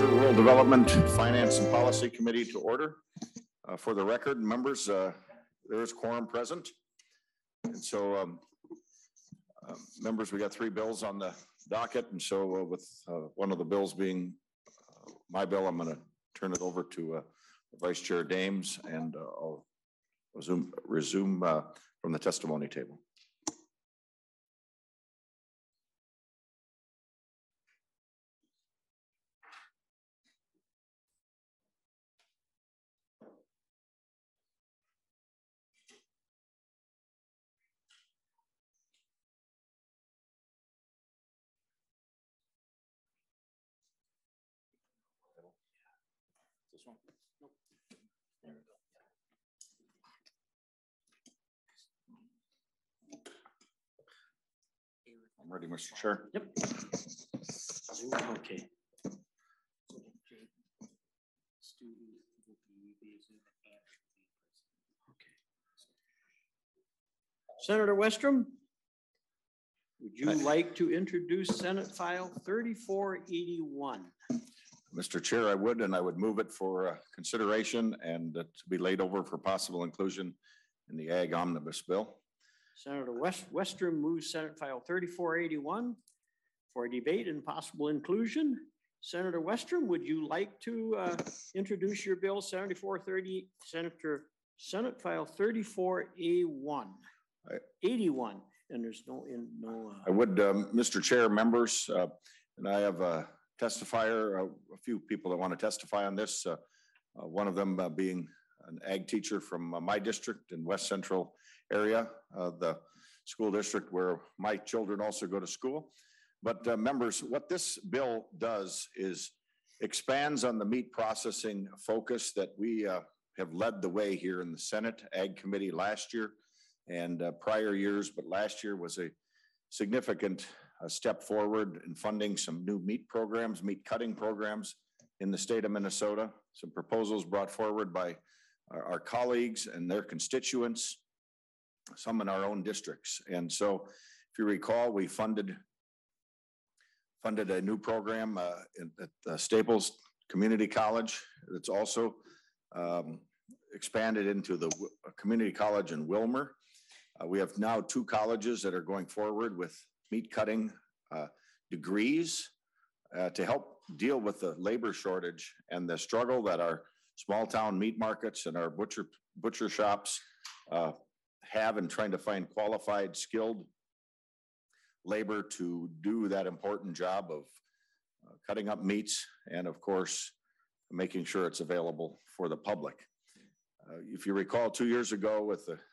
Rural Development Finance and Policy Committee to order. For the record, members, there is quorum present. And so members, we got 3 bills on the docket. And so with one of the bills being my bill, I'm going to turn it over to Vice Chair Dames, and I'll resume from the testimony table. This one? Nope. There we go. I'm ready, Mr. Chair. Yep. Okay. Senator Westrom, would you like to introduce Senate File 3481? Mr. Chair, I would, and I would move it for consideration and to be laid over for possible inclusion in the Ag Omnibus Bill. Senator Westrom moves Senate File 3481 for debate and possible inclusion. Senator Westrom, would you like to introduce your bill 7430, Senate File 34A1, 81, and there's no. I would, Mr. Chair, members, and I have a testifier, a few people that want to testify on this. One of them being an ag teacher from my district in West Central area, the school district where my children also go to school. But members, what this bill does is expands on the meat processing focus that we have led the way here in the Senate Ag Committee last year and prior years, but last year was a significant step forward in funding some new meat programs, meat cutting programs in the state of Minnesota. Some proposals brought forward by our colleagues and their constituents, some in our own districts. And so if you recall, we funded a new program at Staples Community College. It's also expanded into the community college in Wilmer. We have now 2 colleges that are going forward with meat cutting degrees to help deal with the labor shortage and the struggle that our small town meat markets and our butcher shops have in trying to find qualified, skilled labor to do that important job of cutting up meats and, of course, making sure it's available for the public. If you recall, 2 years ago with the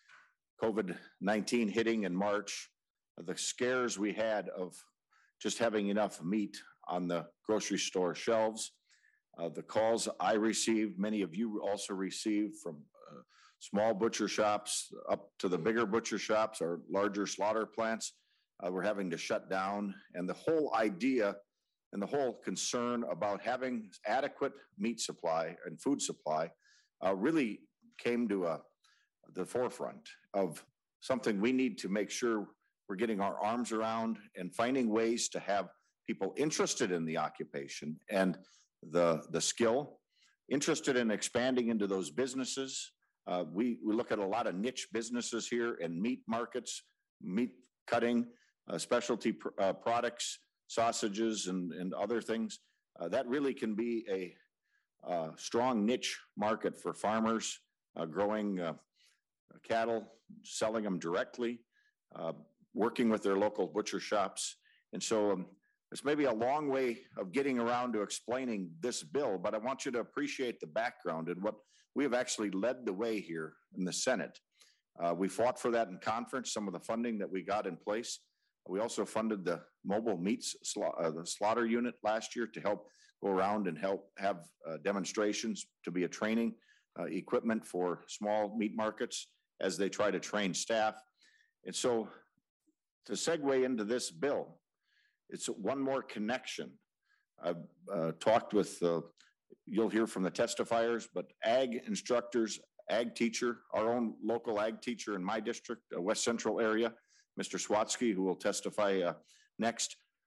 COVID-19 hitting in March, the scares we had of just having enough meat on the grocery store shelves, the calls I received, many of you also received from small butcher shops up to the bigger butcher shops or larger slaughter plants, were having to shut down. And the whole idea and the whole concern about having adequate meat supply and food supply really came to the forefront of something we need to make sure we're getting our arms around and finding ways to have people interested in the occupation and the skill, interested in expanding into those businesses. We look at a lot of niche businesses here in meat markets, meat cutting, specialty products, sausages, and other things. That really can be a strong niche market for farmers growing cattle, selling them directly, working with their local butcher shops. And so it's maybe a long way of getting around to explaining this bill, but I want you to appreciate the background and what we have actually led the way here in the Senate. We fought for that in conference, some of the funding that we got in place. We also funded the mobile meats the slaughter unit last year to help go around and help have demonstrations to be a training equipment for small meat markets as they try to train staff. And so to segue into this bill, it's one more connection. I've talked with, you'll hear from the testifiers, but ag instructors, ag teacher, our own local ag teacher in my district, West Central area, Mr. Swatsky, who will testify next,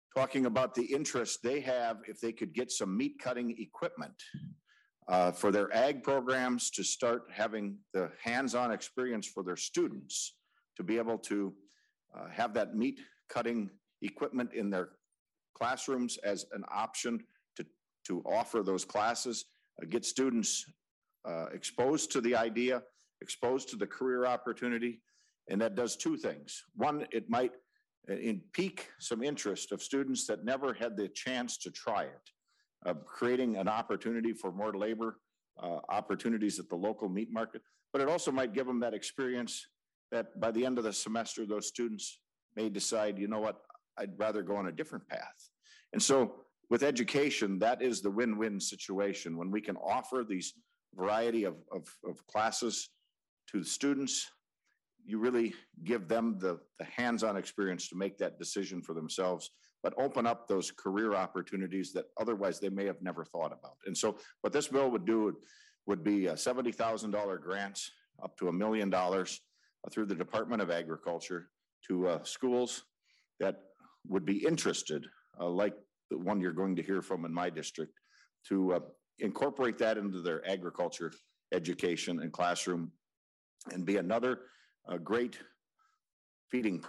talking about the interest they have if they could get some meat cutting equipment for their ag programs to start having the hands-on experience for their students to be able to have that meat cutting equipment in their classrooms as an option to offer those classes, get students exposed to the idea, exposed to the career opportunity. And that does two things. One, it might pique some interest of students that never had the chance to try it, creating an opportunity for more labor opportunities at the local meat market. But it also might give them that experience that by the end of the semester, those students may decide, you know what, I'd rather go on a different path. And so with education, that is the win-win situation when we can offer these variety of classes to the students. You really give them the hands-on experience to make that decision for themselves, but open up those career opportunities that otherwise they may have never thought about. And so what this bill would do would be $70,000 grants up to $1 million through the Department of Agriculture to schools that would be interested, like the one you're going to hear from in my district, to incorporate that into their agriculture education and classroom and be another great feeding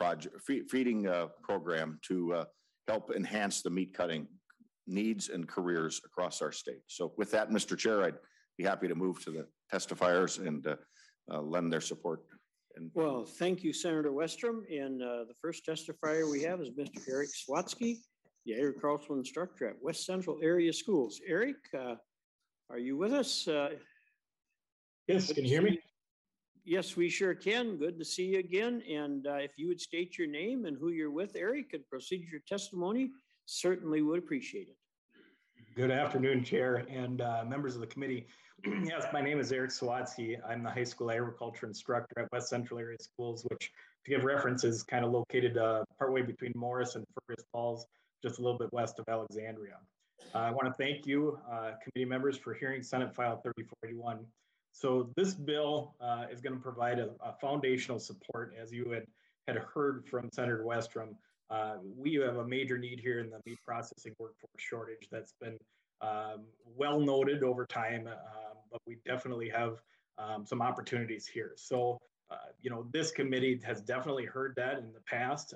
program to help enhance the meat cutting needs and careers across our state. So with that, Mr. Chair, I'd be happy to move to the testifiers and lend their support. Well, thank you, Senator Westrom. And the first testifier we have is Mr. Eric Swatsky, the agricultural instructor at West Central Area Schools. Eric, are you with us? Yes, can you hear me? Yes, we sure can. Good to see you again. And if you would state your name and who you're with, Eric, and proceed your testimony, certainly would appreciate it. Good afternoon, Chair and members of the committee. Yes, my name is Eric Swatsky. I'm the high school agriculture instructor at West Central Area Schools, which, to give reference, is kind of located partway between Morris and Fergus Falls, just a little bit west of Alexandria. I want to thank you, committee members, for hearing Senate File 3481. So this bill is going to provide a foundational support, as you had heard from Senator Westrom. We have a major need here in the meat processing workforce shortage that's been well noted over time, but we definitely have some opportunities here. So, you know, this committee has definitely heard that in the past,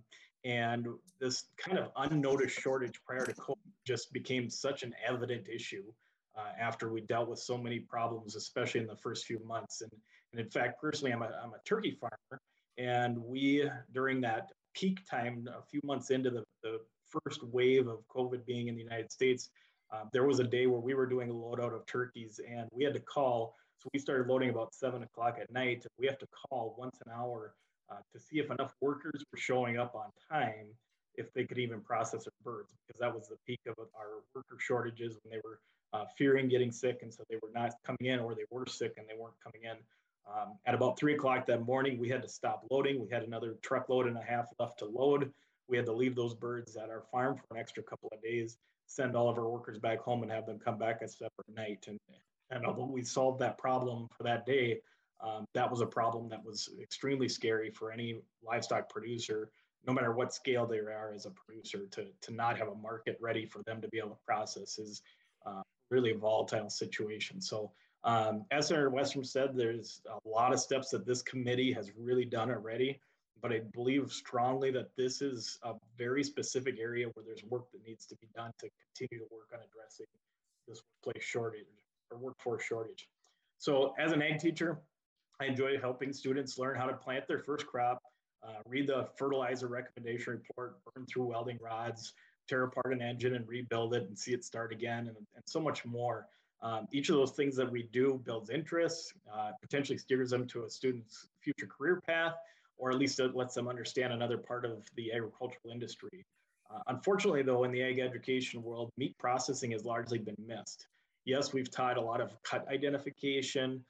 and this kind of unnoticed shortage prior to COVID just became such an evident issue after we dealt with so many problems, especially in the first few months. And in fact, personally, I'm a turkey farmer, and we, during that peak time, a few months into the first wave of COVID being in the United States, there was a day where we were doing a load out of turkeys and we had to call. So we started loading about 7 o'clock at night. We have to call once an hour to see if enough workers were showing up on time, if they could even process our birds, because that was the peak of our worker shortages when they were fearing getting sick. And so they were not coming in, or they were sick and they weren't coming in. At about 3 o'clock that morning, we had to stop loading. We had another truckload and a half left to load. We had to leave those birds at our farm for an extra couple of days, send all of our workers back home and have them come back a separate night. And although we solved that problem for that day, that was a problem that was extremely scary for any livestock producer, no matter what scale they are as a producer, to not have a market ready for them to be able to process is really a volatile situation. So as Senator Westrom said, there's a lot of steps that this committee has really done already, but I believe strongly that this is a very specific area where there's work that needs to be done to continue to work on addressing this workplace shortage or workforce shortage. So as an ag teacher, I enjoy helping students learn how to plant their first crop, read the fertilizer recommendation report, burn through welding rods, tear apart an engine and rebuild it and see it start again, and so much more. Each of those things that we do builds interest, potentially steers them to a student's future career path, or at least it lets them understand another part of the agricultural industry. Unfortunately, though, in the ag education world, meat processing has largely been missed. Yes, we've taught a lot of cut identification,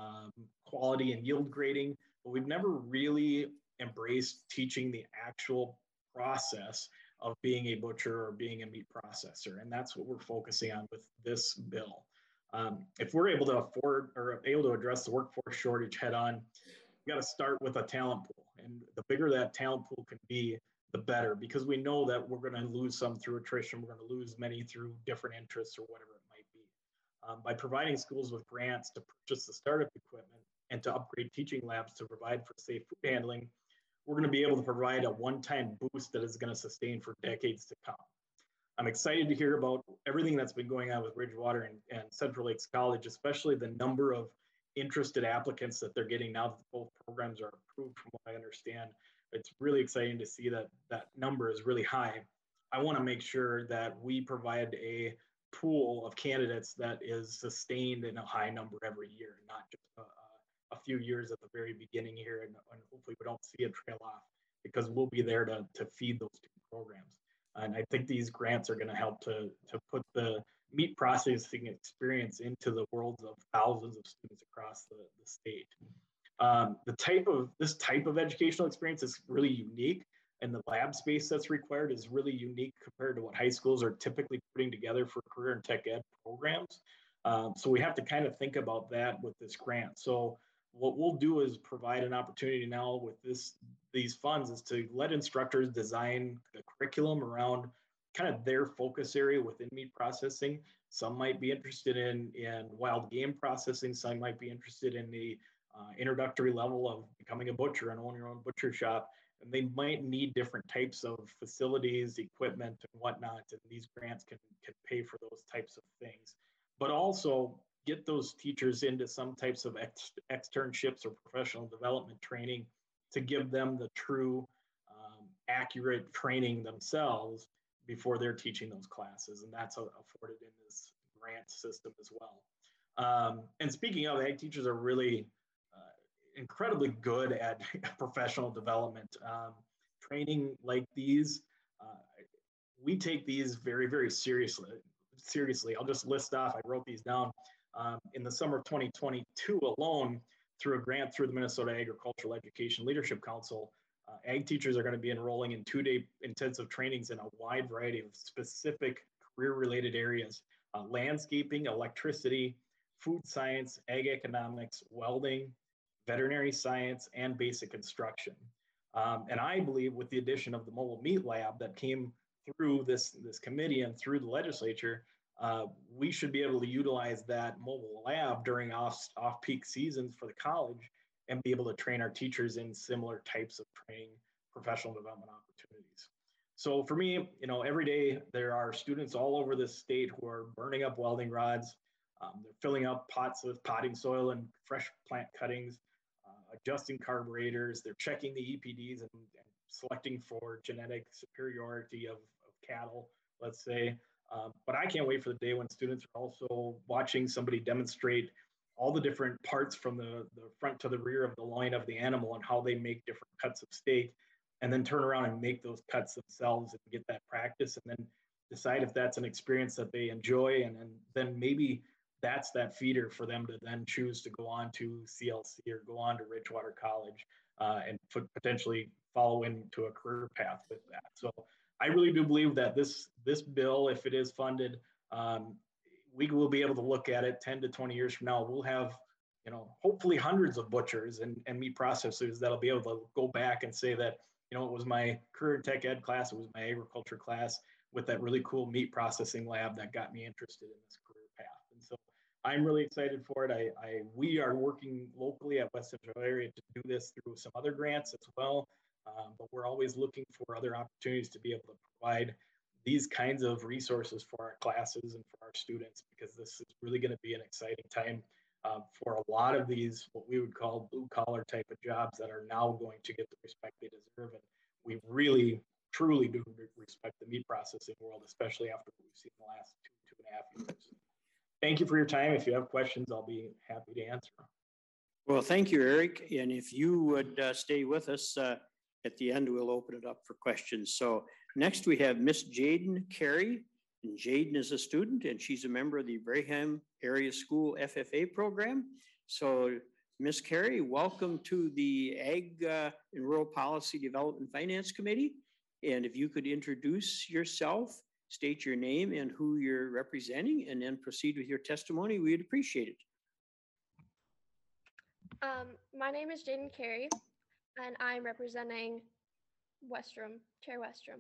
quality and yield grading, but we've never really embraced teaching the actual process of being a butcher or being a meat processor. And that's what we're focusing on with this bill. If we're able to afford or able to address the workforce shortage head on, we got to start with a talent pool. And the bigger that talent pool can be, the better, because we know that we're going to lose some through attrition. We're going to lose many through different interests or whatever it might be. By providing schools with grants to purchase the startup equipment and to upgrade teaching labs to provide for safe food handling, we're going to be able to provide a one-time boost that is going to sustain for decades to come. I'm excited to hear about everything that's been going on with Ridgewater and Central Lakes College, especially the number of interested applicants that they're getting now that both programs are approved, from what I understand. It's really exciting to see that that number is really high. I want to make sure that we provide a pool of candidates that is sustained in a high number every year, not just a few years at the very beginning here, and hopefully we don't see a trail off, because we'll be there to feed those two programs. And I think these grants are going to help to put the meat processing experience into the worlds of thousands of students across the state. This type of educational experience is really unique, and the lab space that's required is really unique compared to what high schools are typically putting together for career and tech ed programs. So we have to kind of think about that with this grant. So what we'll do is provide an opportunity now with these funds is to let instructors design the curriculum around kind of their focus area within meat processing. Some might be interested in wild game processing. Some might be interested in the introductory level of becoming a butcher and owning your own butcher shop. And they might need different types of facilities, equipment, and whatnot. And these grants can pay for those types of things. But also get those teachers into some types of externships or professional development training to give them the true accurate training themselves before they're teaching those classes. And that's afforded in this grant system as well. And speaking of, ag teachers are really incredibly good at professional development. Training like these, we take these very, very seriously. I'll just list off, I wrote these down. In the summer of 2022 alone, through a grant through the Minnesota Agricultural Education Leadership Council, ag teachers are going to be enrolling in 2-day intensive trainings in a wide variety of specific career-related areas: landscaping, electricity, food science, ag economics, welding, veterinary science, and basic construction. And I believe with the addition of the mobile meat lab that came through this committee and through the legislature, we should be able to utilize that mobile lab during off-peak seasons for the college and be able to train our teachers in similar types of training, professional development opportunities. So for me, every day there are students all over the state who are burning up welding rods. They're filling up pots with potting soil and fresh plant cuttings, adjusting carburetors. They're checking the EPDs and selecting for genetic superiority of cattle, let's say. But I can't wait for the day when students are also watching somebody demonstrate all the different parts from the front to the rear of the loin of the animal and how they make different cuts of steak, and then turn around and make those cuts themselves and get that practice, and then decide if that's an experience that they enjoy. And then maybe that's that feeder for them to then choose to go on to CLC or go on to Ridgewater College and potentially follow into a career path with that. So I really do believe that this bill, if it is funded, we will be able to look at it 10 to 20 years from now. We'll have, hopefully hundreds of butchers and meat processors that'll be able to go back and say that, it was my career tech ed class, it was my agriculture class with that really cool meat processing lab that got me interested in this career path. And so I'm really excited for it. We are working locally at West Central area to do this through some other grants as well. But we're always looking for other opportunities to be able to provide these kinds of resources for our classes and for our students, because this is really going to be an exciting time for a lot of these, what we would call blue collar type of jobs that are now going to get the respect they deserve. And we really, truly do respect the meat processing world, especially after what we've seen in the last two and a half years. Thank you for your time. If you have questions, I'll be happy to answer them. Well, thank you, Eric. And if you would stay with us, at the end, we'll open it up for questions. So next we have Miss Jaden Carey. And Jaden is a student and she's a member of the Braham Area School FFA program. So Miss Carey, welcome to the Ag and Rural Policy Development Finance Committee. And if you could introduce yourself, state your name and who you're representing, and then proceed with your testimony, we'd appreciate it. My name is Jaden Carey, and I'm representing Westrom, Chair Westrom.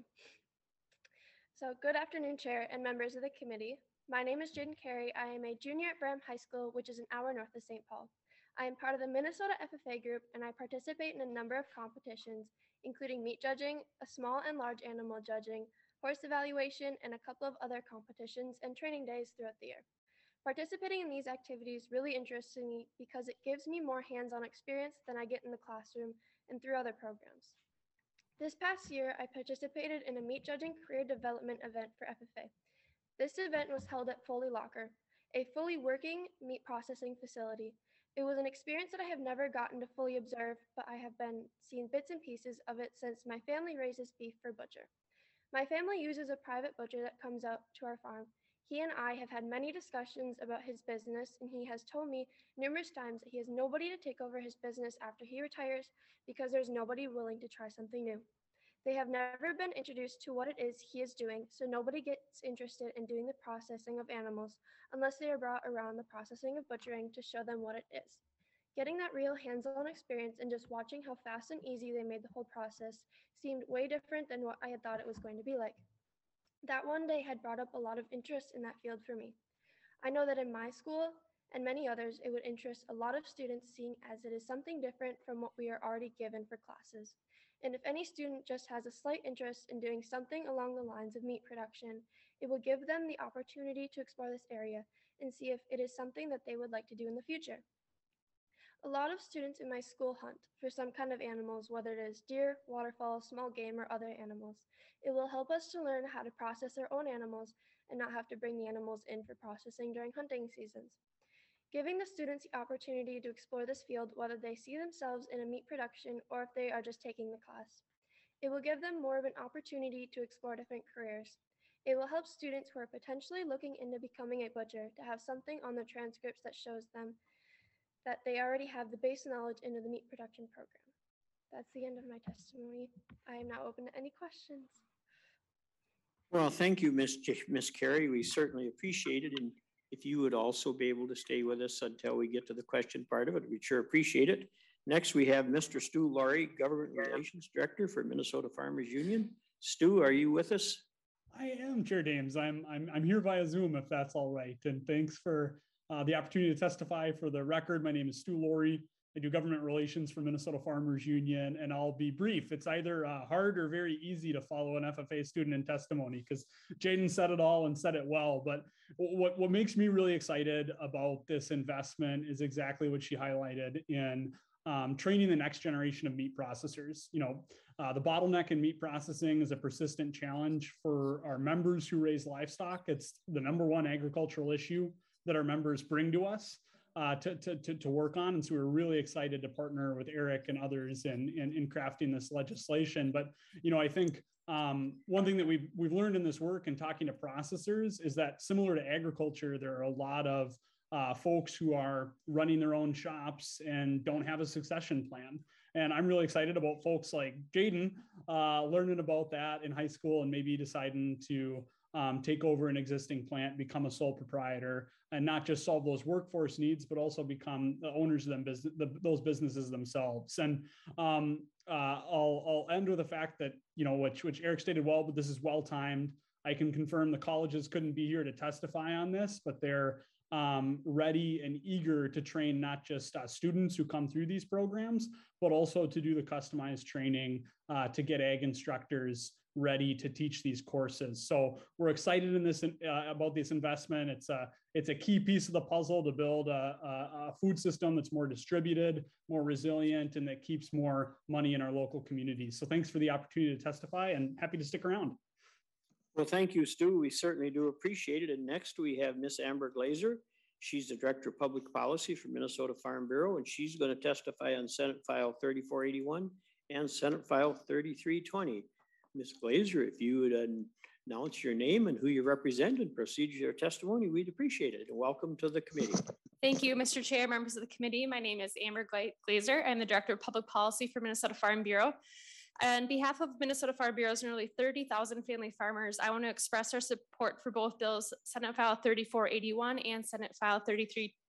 So good afternoon, Chair and members of the committee. My name is Jaden Carey. I am a junior at Bram High School, which is an hour north of St. Paul. I am part of the Minnesota FFA group, and I participate in a number of competitions, including meat judging, a small and large animal judging, horse evaluation, and a couple of other competitions and training days throughout the year. Participating in these activities really interests me because it gives me more hands-on experience than I get in the classroom and through other programs. This past year, I participated in a meat judging career development event for FFA. This event was held at Foley Locker, a fully working meat processing facility. It was an experience that I have never gotten to fully observe, but I have been seeing bits and pieces of it since my family raises beef for butcher. My family uses a private butcher that comes out to our farm. He and I have had many discussions about his business, and he has told me numerous times that he has nobody to take over his business after he retires because there's nobody willing to try something new. They have never been introduced to what it is he is doing, so nobody gets interested in doing the processing of animals unless they are brought around the processing of butchering to show them what it is. Getting that real hands-on experience and just watching how fast and easy they made the whole process seemed way different than what I had thought it was going to be like. That one day had brought up a lot of interest in that field for me. I know that in my school and many others, it would interest a lot of students seeing as it is something different from what we are already given for classes. And if any student just has a slight interest in doing something along the lines of meat production, it will give them the opportunity to explore this area and see if it is something that they would like to do in the future. A lot of students in my school hunt for some kind of animals, whether it is deer, waterfowl, small game, or other animals. It will help us to learn how to process our own animals and not have to bring the animals in for processing during hunting seasons. Giving the students the opportunity to explore this field, whether they see themselves in a meat production or if they are just taking the class. It will give them more of an opportunity to explore different careers. It will help students who are potentially looking into becoming a butcher to have something on their transcripts that shows them that they already have the base knowledge into the meat production program. That's the end of my testimony. I am now open to any questions. Well, thank you, Ms. Carey. We certainly appreciate it. And if you would also be able to stay with us until we get to the question part of it, we'd sure appreciate it. Next, we have Mr. Stu Laurie, Government Relations Director for Minnesota Farmers Union. Stu, are you with us? I am, Chair Dames. I'm here via Zoom, if that's all right. And thanks for the opportunity to testify. For the record, my name is Stu Laurie. I do government relations for Minnesota Farmers Union, and I'll be brief. It's either hard or very easy to follow an FFA student in testimony because Jaden said it all and said it well. But what makes me really excited about this investment is exactly what she highlighted in training the next generation of meat processors. You know, the bottleneck in meat processing is a persistent challenge for our members who raise livestock. It's the #1 agricultural issue that our members bring to us to work on. And so we're really excited to partner with Eric and others in crafting this legislation. But, you know, I think one thing that we've learned in this work and talking to processors is that similar to agriculture, there are a lot of folks who are running their own shops and don't have a succession plan. And I'm really excited about folks like Jaden learning about that in high school and maybe deciding to take over an existing plant, become a sole proprietor, and not just solve those workforce needs, but also become the owners of those businesses themselves. And I'll end with the fact that, you know, which Eric stated well, but this is well timed. I can confirm the colleges couldn't be here to testify on this, but they're ready and eager to train not just students who come through these programs, but also to do the customized training to get ag instructors ready to teach these courses. So we're excited in this about this investment. It's a key piece of the puzzle to build a food system that's more distributed, more resilient, and that keeps more money in our local communities. So thanks for the opportunity to testify, and happy to stick around. Well, thank you, Stu. We certainly do appreciate it. And next we have Miss Amber Glazer. She's the Director of Public Policy for Minnesota Farm Bureau, and she's going to testify on Senate File 3481 and Senate File 3320. Ms. Glazer, if you would announce your name and who you represent and proceed to your testimony, we'd appreciate it. And welcome to the committee. Thank you, Mr. Chair, members of the committee. My name is Amber Glazer. I'm the Director of Public Policy for Minnesota Farm Bureau. On behalf of Minnesota Farm Bureau's nearly 30,000 family farmers, I want to express our support for both bills, Senate File 3481 and Senate File 3320.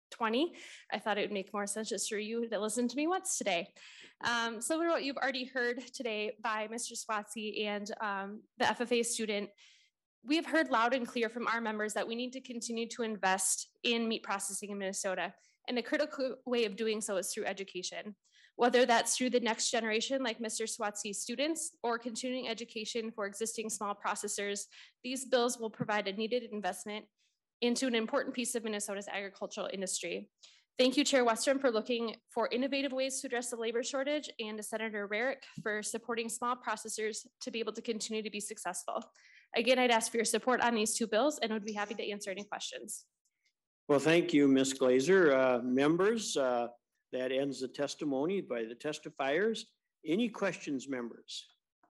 20. I thought it would make more sense just for you to listen to me once today. Similar to what you've already heard today by Mr. Swatsky and the FFA student, we have heard loud and clear from our members that we need to continue to invest in meat processing in Minnesota. And a critical way of doing so is through education, whether that's through the next generation, like Mr. Swatsky's students, or continuing education for existing small processors. These bills will provide a needed investment into an important piece of Minnesota's agricultural industry. Thank you, Chair Westrom, for looking for innovative ways to address the labor shortage, and to Senator Rarick for supporting small processors to be able to continue to be successful. Again, I'd ask for your support on these two bills and would be happy to answer any questions. Well, thank you, Ms. Glazer. Members, that ends the testimony by the testifiers. Any questions, members?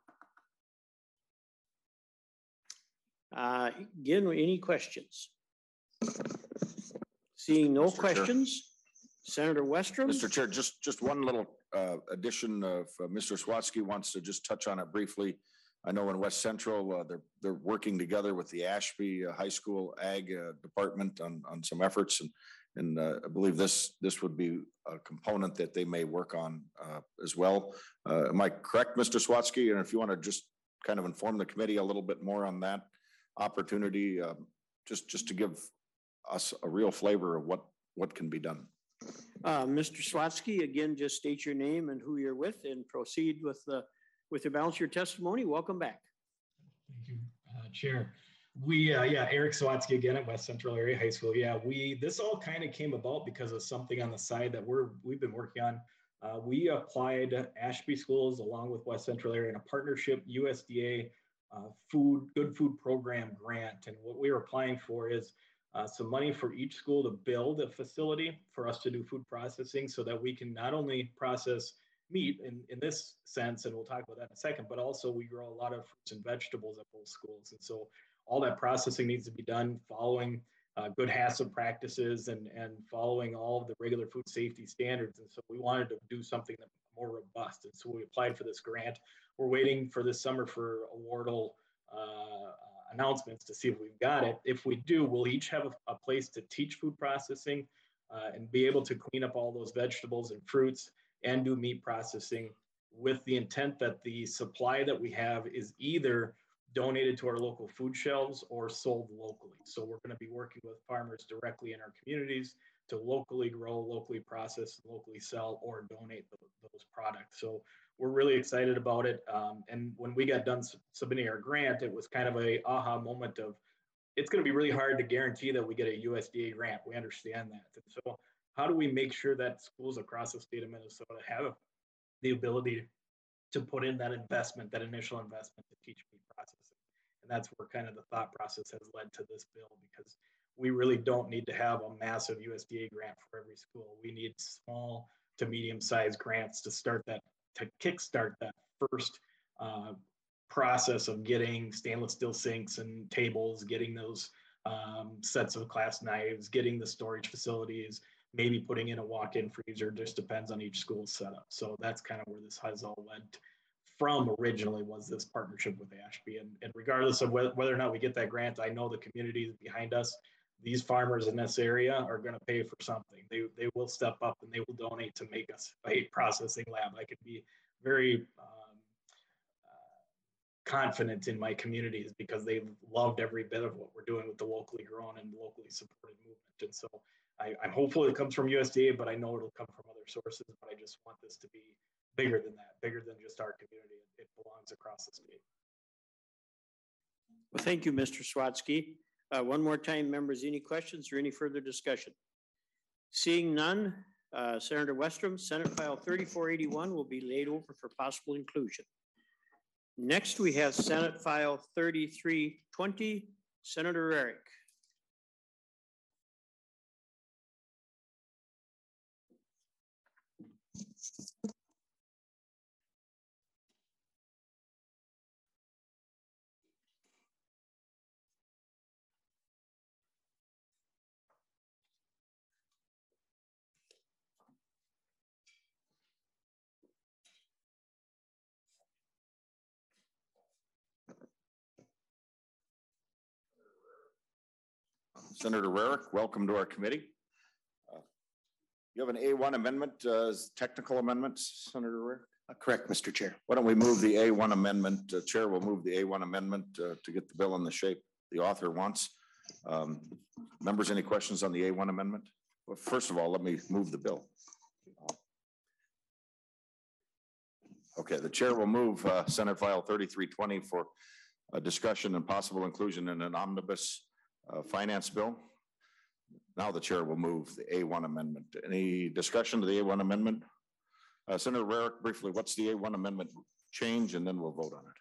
Again, any questions? Seeing no Mr. Chair. Questions, Senator Westrom. Mr. Chair, just one little addition of Mr. Swatsky wants to just touch on it briefly. I know in West Central, they're working together with the Ashby High School Ag Department on some efforts, and I believe this would be a component that they may work on as well. Am I correct, Mr. Swatsky? And if you want to just kind of inform the committee a little bit more on that opportunity, just to give us a real flavor of what can be done. Mr. Swatsky, again, just state your name and who you're with, and proceed with the balance of your testimony. Welcome back. Thank you, Chair. Eric Swatsky again at West Central Area High School. This all kind of came about because of something on the side that we've been working on. We applied Ashby Schools along with West Central Area in a partnership USDA Good Food Program grant. And what we were applying for is some money for each school to build a facility for us to do food processing, so that we can not only process meat in this sense, and we'll talk about that in a second, but also we grow a lot of fruits and vegetables at both schools. And so all that processing needs to be done following good HACCP practices and following all of the regular food safety standards. And so we wanted to do something that more robust. And so we applied for this grant. We're waiting for this summer for awardal announcements to see if we've got it. If we do, we'll each have a place to teach food processing and be able to clean up all those vegetables and fruits and do meat processing, with the intent that the supply that we have is either donated to our local food shelves or sold locally. So we're going to be working with farmers directly in our communities to locally grow, locally process, locally sell, or donate those products. So we're really excited about it. And when we got done submitting our grant, it was kind of a aha moment of, it's going to be really hard to guarantee that we get a USDA grant. We understand that. And so how do we make sure that schools across the state of Minnesota have the ability to put in that investment, that initial investment to teach meat processing? And that's where kind of the thought process has led to this bill, because we really don't need to have a massive USDA grant for every school. We need small to medium-sized grants to start that, to kickstart that first process of getting stainless steel sinks and tables, getting those sets of class knives, getting the storage facilities, maybe putting in a walk-in freezer. Just depends on each school's setup. So that's kind of where this has all led from originally, was this partnership with Ashby. And regardless of whether or not we get that grant, I know the community is behind us. These farmers in this area are going to pay for something. They will step up and they will donate to make us a processing lab. I could be very confident in my communities, because they've loved every bit of what we're doing with the locally grown and locally supported movement. And so I'm hopeful it comes from USDA, but I know it'll come from other sources. But I just want this to be bigger than that, bigger than just our community. It belongs across the state. Well, thank you, Mr. Swatsky. One more time, members, any questions or any further discussion? Seeing none, Senator Westrom, Senate File 3481 will be laid over for possible inclusion. Next, we have Senate File 3320, Senator Rarick. Senator Rarick, welcome to our committee. You have an A1 amendment, technical amendments, Senator Rare? Correct, Mr. Chair. Why don't we move the A1 amendment? Chair will move the A1 amendment to get the bill in the shape the author wants. Members, any questions on the A1 amendment? Well, first of all, let me move the bill. Okay, the chair will move Senate File 3320 for a discussion and possible inclusion in an omnibus finance bill. Now the chair will move the A1 amendment. Any discussion to the A1 amendment? Senator Rarick, briefly, what's the A1 amendment change, and then we'll vote on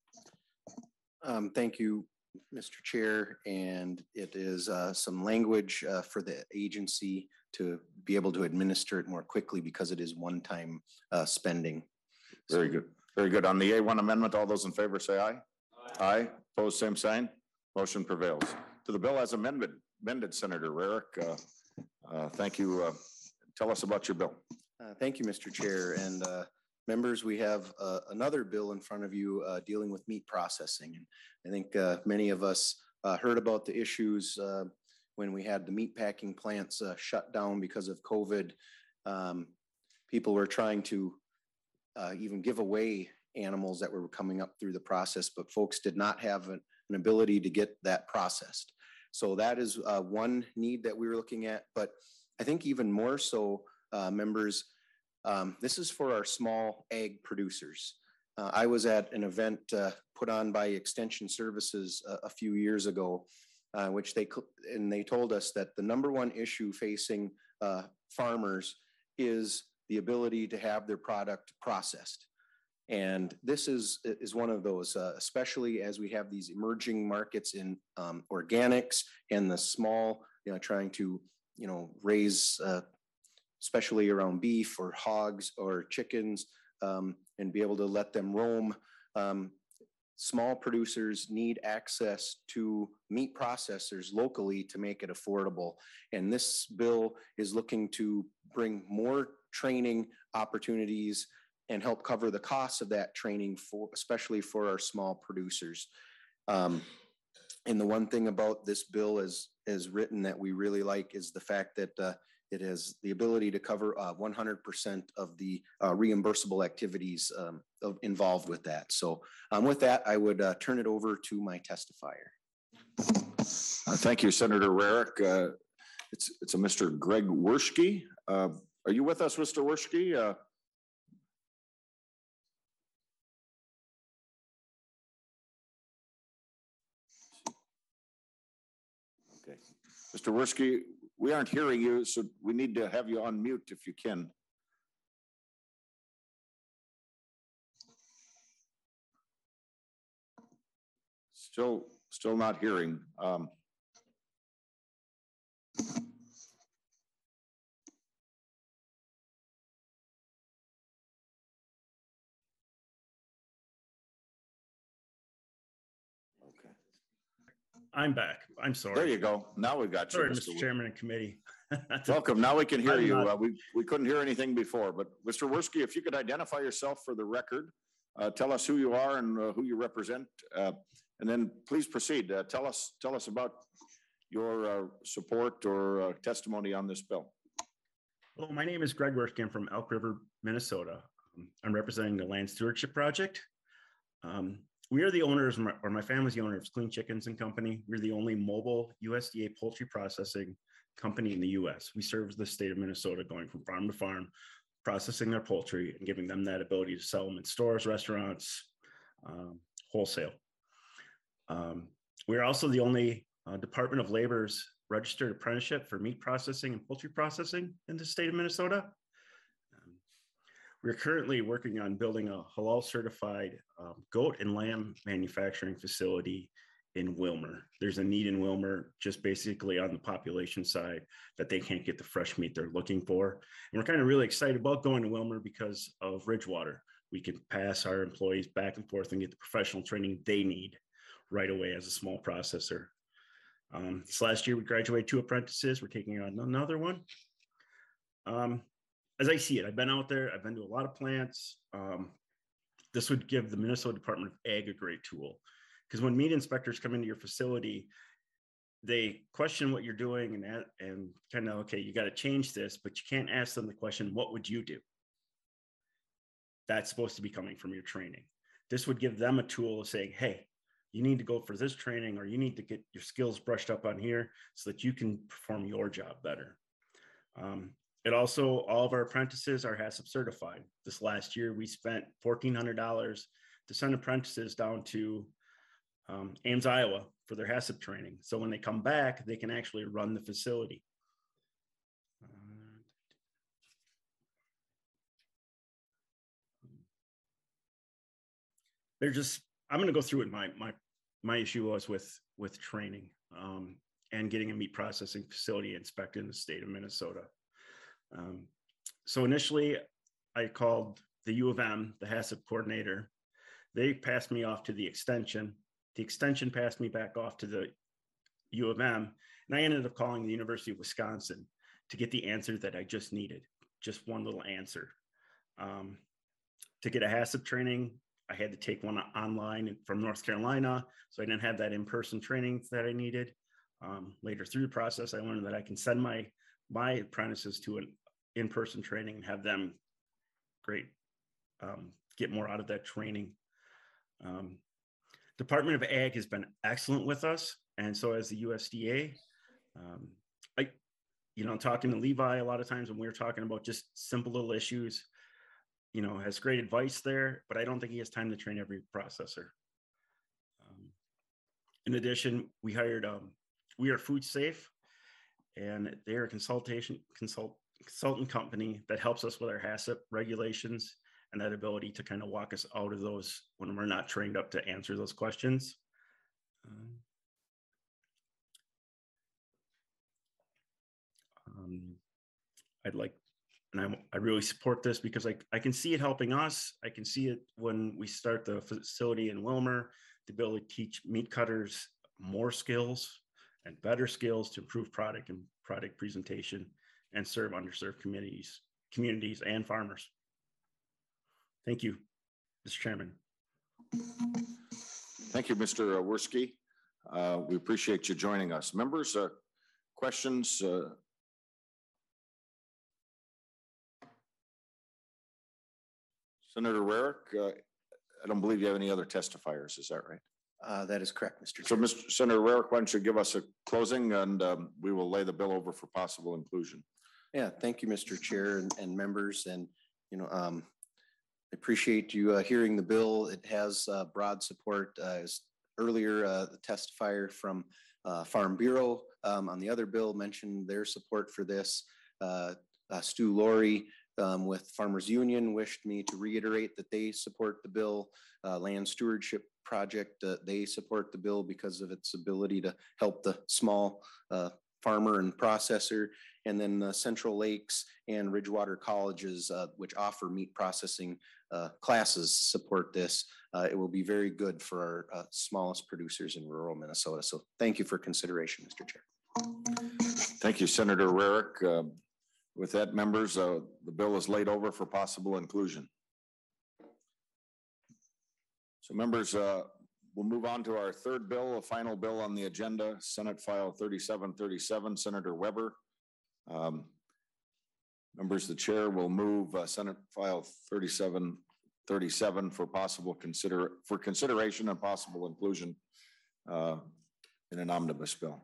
it. Thank you, Mr. Chair. And it is some language for the agency to be able to administer it more quickly because it is one-time spending. Very good. Very good. On the A1 amendment, all those in favor say aye. Aye. Opposed, same sign. Motion prevails. To the bill as amended, Senator Rarick. Thank you. Tell us about your bill. Thank you, Mr. Chair. And members, we have another bill in front of you dealing with meat processing. And I think many of us heard about the issues when we had the meat packing plants shut down because of COVID. People were trying to even give away animals that were coming up through the process, but folks did not have an ability to get that processed. So that is one need that we were looking at. But I think even more so, members, this is for our small ag producers. I was at an event put on by Extension Services a few years ago, which they told us that the number one issue facing farmers is the ability to have their product processed. And this is one of those, especially as we have these emerging markets in organics and the small, trying to, raise, especially around beef or hogs or chickens, and be able to let them roam. Small producers need access to meat processors locally to make it affordable. And this bill is looking to bring more training opportunities and help cover the costs of that training especially for our small producers. And the one thing about this bill is written that we really like is the fact that it has the ability to cover 100% of the reimbursable activities involved with that. So with that, I would turn it over to my testifier. Thank you, Senator Rarick. It's a Mr. Greg Werschke. Are you with us, Mr. Werschke? Okay. Mr. Werschke, we aren't hearing you, so we need to have you on mute if you can. Still not hearing. I'm back. I'm sorry. There you go. Now we got you. Sorry, Mr. Chairman and committee. Welcome. Now we can hear you. We couldn't hear anything before, but Mr. Werschke, if you could identify yourself for the record, tell us who you are and who you represent, and then please proceed. Tell us about your support or testimony on this bill. Well, my name is Greg Werschke. I'm from Elk River, Minnesota. I'm representing the Land Stewardship Project. We are the owners, or my family's the owner of Clean Chickens and Company. We're the only mobile USDA poultry processing company in the U.S. We serve the state of Minnesota, going from farm to farm, processing their poultry and giving them that ability to sell them in stores, restaurants, wholesale. We're also the only Department of Labor's registered apprenticeship for meat processing and poultry processing in the state of Minnesota. We're currently working on building a halal certified goat and lamb manufacturing facility in Willmar. There's a need in Willmar, just basically on the population side, that they can't get the fresh meat they're looking for. And we're kind of really excited about going to Willmar because of Ridgewater. We can pass our employees back and forth and get the professional training they need right away as a small processor. This last year, we graduated 2 apprentices. We're taking on another one. As I see it, I've been out there, I've been to a lot of plants. This would give the Minnesota Department of Ag a great tool, because when meat inspectors come into your facility, they question what you're doing and kind of, okay, you got to change this, but you can't ask them the question, what would you do? That's supposed to be coming from your training. This would give them a tool of saying, hey, you need to go for this training, or you need to get your skills brushed up on here so that you can perform your job better. It also, all of our apprentices are HACCP certified. This last year, we spent $1,400 to send apprentices down to Ames, Iowa for their HACCP training. So when they come back, they can actually run the facility. They're just, I'm going to go through it. My issue was with training and getting a meat processing facility inspected in the state of Minnesota. So initially I called the U of M, the HACCP coordinator. They passed me off to the extension. The extension passed me back off to the U of M, and I ended up calling the University of Wisconsin to get the answer that I just needed, just one little answer. To get a HACCP training, I had to take one online from North Carolina, so I didn't have that in-person training that I needed. Later through the process, I learned that I can send my apprentices to an in-person training and have them get more out of that training. Department of Ag has been excellent with us, and so has the USDA. Talking to Levi a lot of times when we were talking about just simple little issues, has great advice there, but I don't think he has time to train every processor. In addition, we hired We Are Food Safe, and they're a consultant company that helps us with our HACCP regulations and that ability to kind of walk us out of those when we're not trained up to answer those questions. I really support this because I can see it helping us. I can see it when we start the facility in Willmar, the ability to teach meat cutters more skills and better skills to improve product and product presentation and serve underserved communities and farmers. Thank you, Mr. Chairman. Thank you, Mr. Werski. We appreciate you joining us. Members, questions? Senator Rarick, I don't believe you have any other testifiers. Is that right? That is correct, Mr. So, Chair. Senator Rarick, why don't you give us a closing, and we will lay the bill over for possible inclusion. Yeah, thank you, Mr. Chair and members. And, I appreciate you hearing the bill. It has broad support. As earlier, the testifier from Farm Bureau on the other bill mentioned their support for this. Stu Laurie with Farmers Union wished me to reiterate that they support the bill. Land Stewardship Project, they support the bill because of its ability to help the small farmer and processor. And then Central Lakes and Ridgewater Colleges, which offer meat processing classes, support this. It will be very good for our smallest producers in rural Minnesota. So thank you for consideration, Mr. Chair. Thank you, Senator Rarick. With that, members, the bill is laid over for possible inclusion. So members, we'll move on to our third bill, a final bill on the agenda, Senate File 3737, Senator Weber. Members, the chair will move Senate File 3737 for possible consideration and possible inclusion in an omnibus bill.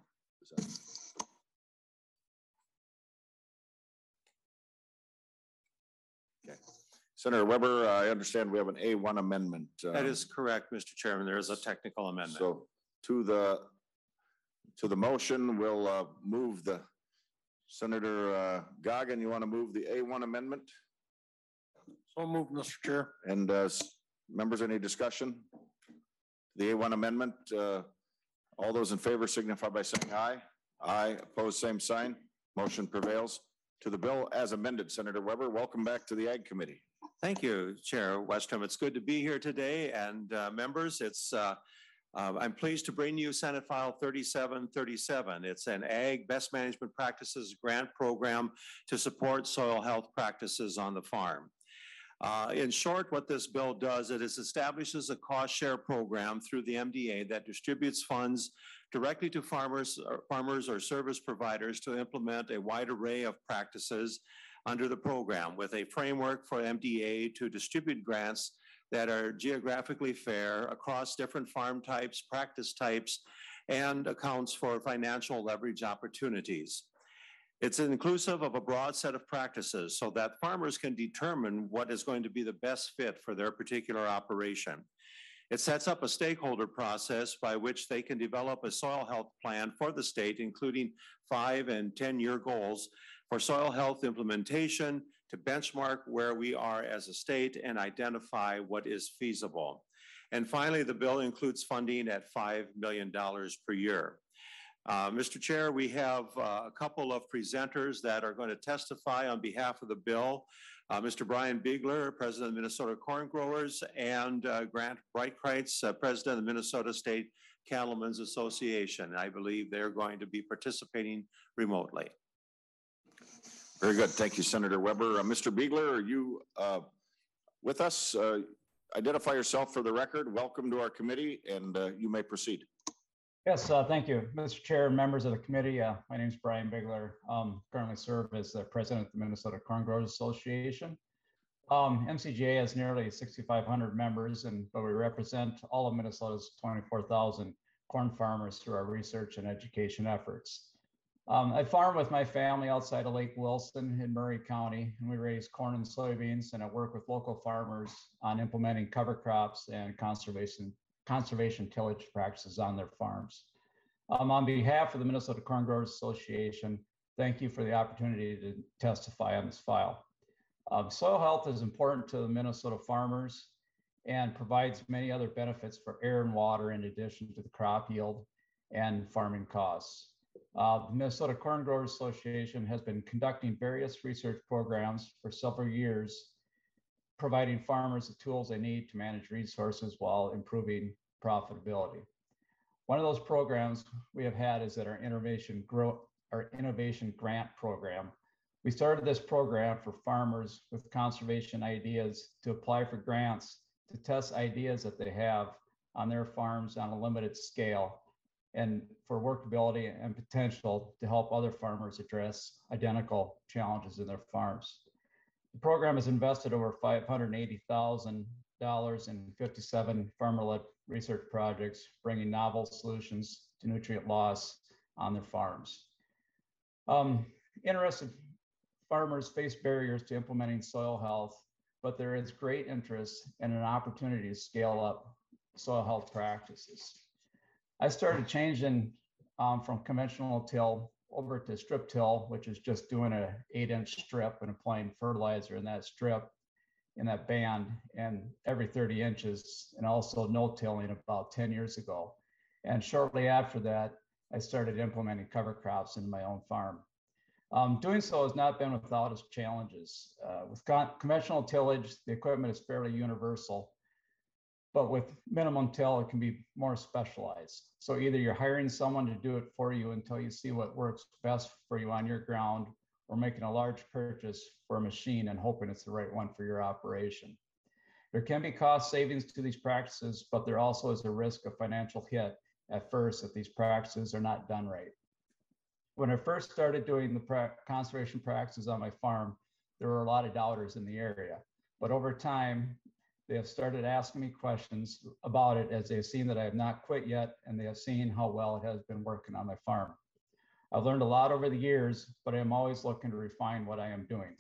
Senator Weber, I understand we have an A1 amendment. That is correct, Mr. Chairman. There is a technical amendment. So to the motion, we'll move the Senator Goggin. You want to move the A1 amendment? So moved, Mr. Chair. And members, any discussion? The A1 amendment, all those in favor signify by saying aye. Aye, opposed, same sign. Motion prevails. To the bill as amended, Senator Weber, welcome back to the Ag Committee. Thank you, Chair Westrom. It's good to be here today, and members, I'm pleased to bring you Senate File 3737. It's an Ag Best Management Practices Grant Program to support soil health practices on the farm. In short, what this bill does, it establishes a cost share program through the MDA that distributes funds directly to farmers or service providers to implement a wide array of practices under the program with a framework for MDA to distribute grants that are geographically fair across different farm types, practice types, and accounts for financial leverage opportunities. It's inclusive of a broad set of practices so that farmers can determine what is going to be the best fit for their particular operation. It sets up a stakeholder process by which they can develop a soil health plan for the state, including 5 and 10-year goals for soil health implementation to benchmark where we are as a state and identify what is feasible. And finally, the bill includes funding at $5 million per year. Mr. Chair, we have a couple of presenters that are going to testify on behalf of the bill. Mr. Brian Biegler, President of the Minnesota Corn Growers, and Grant Breitkreitz, President of the Minnesota State Cattlemen's Association. I believe they're going to be participating remotely. Very good. Thank you, Senator Weber. Mr. Biegler, are you with us? Identify yourself for the record. Welcome to our committee, and you may proceed. Yes, thank you, Mr. Chair and members of the committee. My name is Brian Biegler. Currently serve as the president of the Minnesota Corn Growers Association. MCGA has nearly 6,500 members, but we represent all of Minnesota's 24,000 corn farmers through our research and education efforts. I farm with my family outside of Lake Wilson in Murray County, and we raise corn and soybeans, and I work with local farmers on implementing cover crops and conservation tillage practices on their farms. On behalf of the Minnesota Corn Growers Association, thank you for the opportunity to testify on this file. Soil health is important to the Minnesota farmers and provides many other benefits for air and water in addition to the crop yield and farming costs. The Minnesota Corn Growers Association has been conducting various research programs for several years, providing farmers the tools they need to manage resources while improving profitability. One of those programs we have had is our Innovation Grant Program. We started this program for farmers with conservation ideas to apply for grants to test ideas that they have on their farms on a limited scale and for workability and potential to help other farmers address identical challenges in their farms. The program has invested over $580,000 in 57 farmer-led research projects, bringing novel solutions to nutrient loss on their farms. Interested farmers face barriers to implementing soil health, but there is great interest and an opportunity to scale up soil health practices. I started changing from conventional till over to strip till, which is just doing an 8-inch strip and applying fertilizer in that strip, in that band, and every 30 inches, and also no-tilling about 10 years ago. And shortly after that, I started implementing cover crops in my own farm. Doing so has not been without its challenges. With conventional tillage, the equipment is fairly universal, but with minimum till, it can be more specialized. So either you're hiring someone to do it for you until you see what works best for you on your ground, or making a large purchase for a machine and hoping it's the right one for your operation. There can be cost savings to these practices, but there also is a risk of financial hit at first if these practices are not done right. When I first started doing the conservation practices on my farm, there were a lot of doubters in the area. But over time, they have started asking me questions about it as they have seen that I have not quit yet, and they have seen how well it has been working on my farm. I've learned a lot over the years, but I am always looking to refine what I am doing.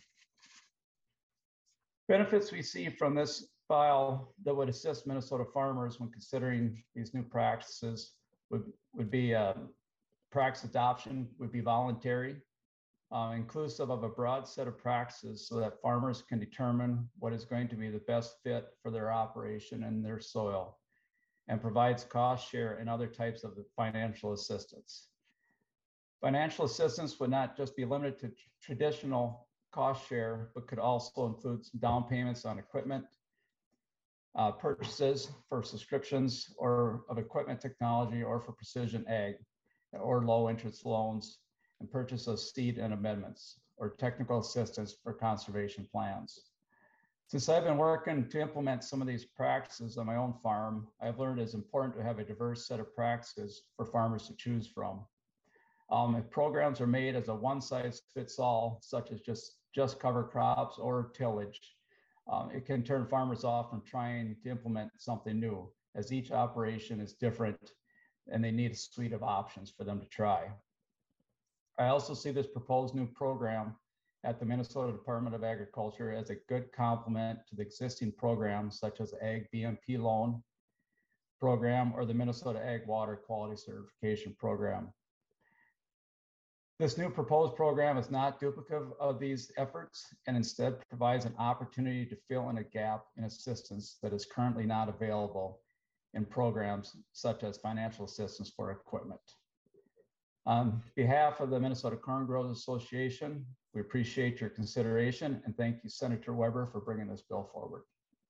Benefits we see from this file that would assist Minnesota farmers when considering these new practices would be practice adoption would be voluntary, inclusive of a broad set of practices so that farmers can determine what is going to be the best fit for their operation and their soil, and provides cost share and other types of financial assistance. Financial assistance would not just be limited to traditional cost share, but could also include some down payments on equipment, purchases for subscriptions or of equipment technology or for precision ag, or low interest loans, and purchase of seed and amendments or technical assistance for conservation plans. Since I've been working to implement some of these practices on my own farm, I've learned it's important to have a diverse set of practices for farmers to choose from. If programs are made as a one-size-fits-all, such as just cover crops or tillage, it can turn farmers off from trying to implement something new, as each operation is different and they need a suite of options for them to try. I also see this proposed new program at the Minnesota Department of Agriculture as a good complement to the existing programs such as Ag BMP loan program or the Minnesota Ag Water Quality Certification program. This new proposed program is not duplicative of these efforts and instead provides an opportunity to fill in a gap in assistance that is currently not available in programs such as financial assistance for equipment. On behalf of the Minnesota Corn Growers Association, we appreciate your consideration and thank you, Senator Weber, for bringing this bill forward.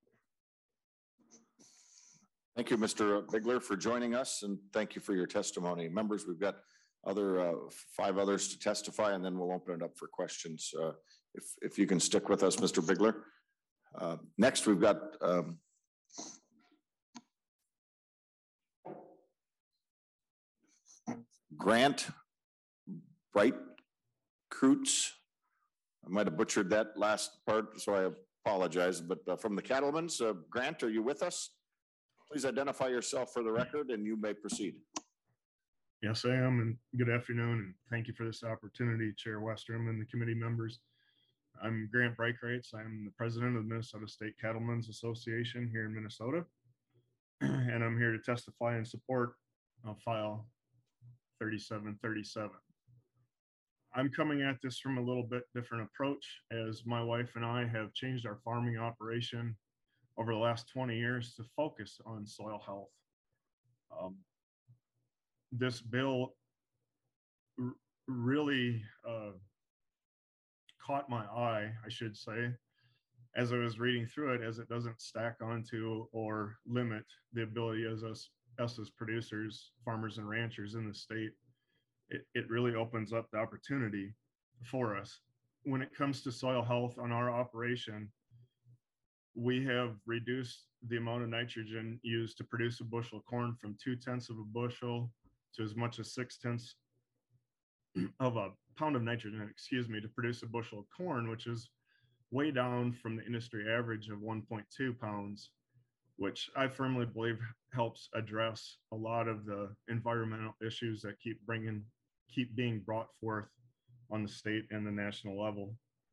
Thank you, Mr. Bigler, for joining us, and thank you for your testimony. Members, we've got other 5 others to testify, and then we'll open it up for questions. If you can stick with us, Mr. Bigler. Next, we've got Grant Brightkreuts. I might have butchered that last part, so I apologize, but from the Cattlemen's, Grant, are you with us? Please identify yourself for the record and you may proceed. Yes, I am, and good afternoon, and thank you for this opportunity, Chair Westrom and the committee members. I'm Grant Brightkreuts. I'm the president of the Minnesota State Cattlemen's Association here in Minnesota, and I'm here to testify in support of File 3737. I'm coming at this from a little bit different approach, as my wife and I have changed our farming operation over the last 20 years to focus on soil health. This bill really caught my eye, I should say, as I was reading through it, as it doesn't stack onto or limit the ability as us as producers, farmers, and ranchers in the state. It really opens up the opportunity for us. When it comes to soil health on our operation, we have reduced the amount of nitrogen used to produce a bushel of corn from 0.2 of a bushel to as much as 0.6 of a pound of nitrogen, to produce a bushel of corn, which is way down from the industry average of 1.2 pounds, which I firmly believe helps address a lot of the environmental issues that keep being brought forth on the state and the national level.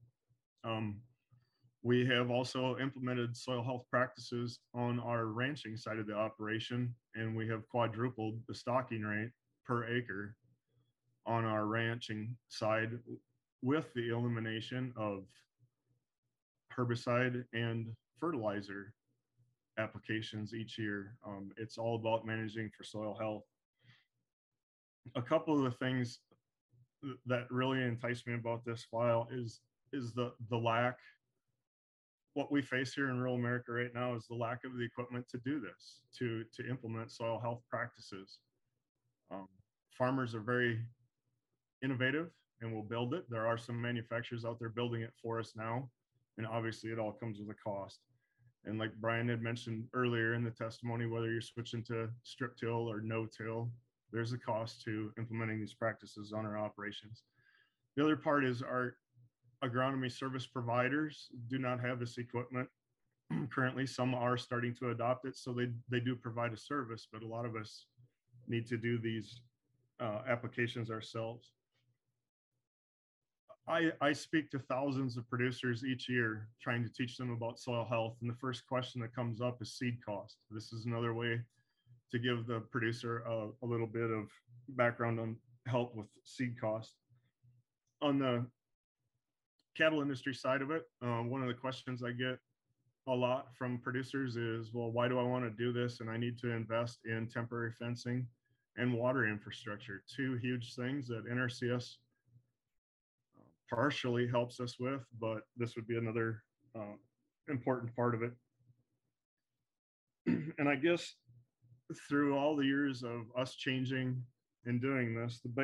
We have also implemented soil health practices on our ranching side of the operation, and we have quadrupled the stocking rate per acre on our ranching side with the elimination of herbicide and fertilizer applications each year. It's all about managing for soil health. A couple of the things that really entice me about this file is the lack. What we face here in rural America right now is the lack of the equipment to do this, to implement soil health practices. Farmers are very innovative and will build it. There are some manufacturers out there building it for us now, and obviously it all comes with a cost. And like Brian had mentioned earlier in the testimony, whether you're switching to strip till or no till, there's a cost to implementing these practices on our operations. The other part is our agronomy service providers do not have this equipment currently. Some are starting to adopt it, so they do provide a service, but a lot of us need to do these applications ourselves. I speak to thousands of producers each year trying to teach them about soil health, and the first question that comes up is seed cost. This is another way to give the producer a little bit of background on help with seed cost. On the cattle industry side of it, one of the questions I get a lot from producers is, well, why do I want to do this? And I need to invest in temporary fencing and water infrastructure, 2 huge things that NRCS partially helps us with, but this would be another important part of it. And I guess through all the years of us changing and doing this, the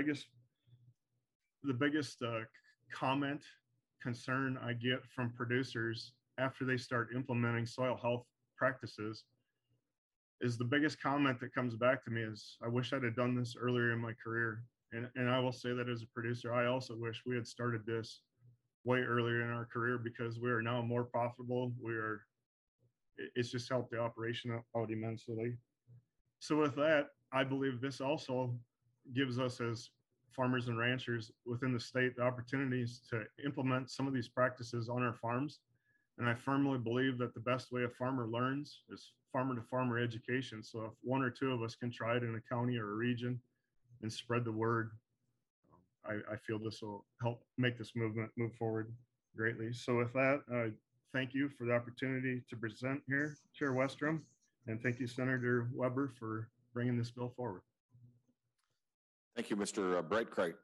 biggest comment, concern I get from producers after they start implementing soil health practices is the biggest comment that comes back to me is, I wish I'd have done this earlier in my career. And I will say that as a producer, I also wish we had started this way earlier in our career, because we are now more profitable. It's just helped the operation out immensely. So with that, I believe this also gives us as farmers and ranchers within the state the opportunities to implement some of these practices on our farms. And I firmly believe that the best way a farmer learns is farmer to farmer education. So if one or two of us can try it in a county or a region and spread the word, I feel this will help make this movement move forward greatly. So with that, thank you for the opportunity to present here, Chair Westrom, and thank you, Senator Weber, for bringing this bill forward. Thank you, Mr. Breitkreis.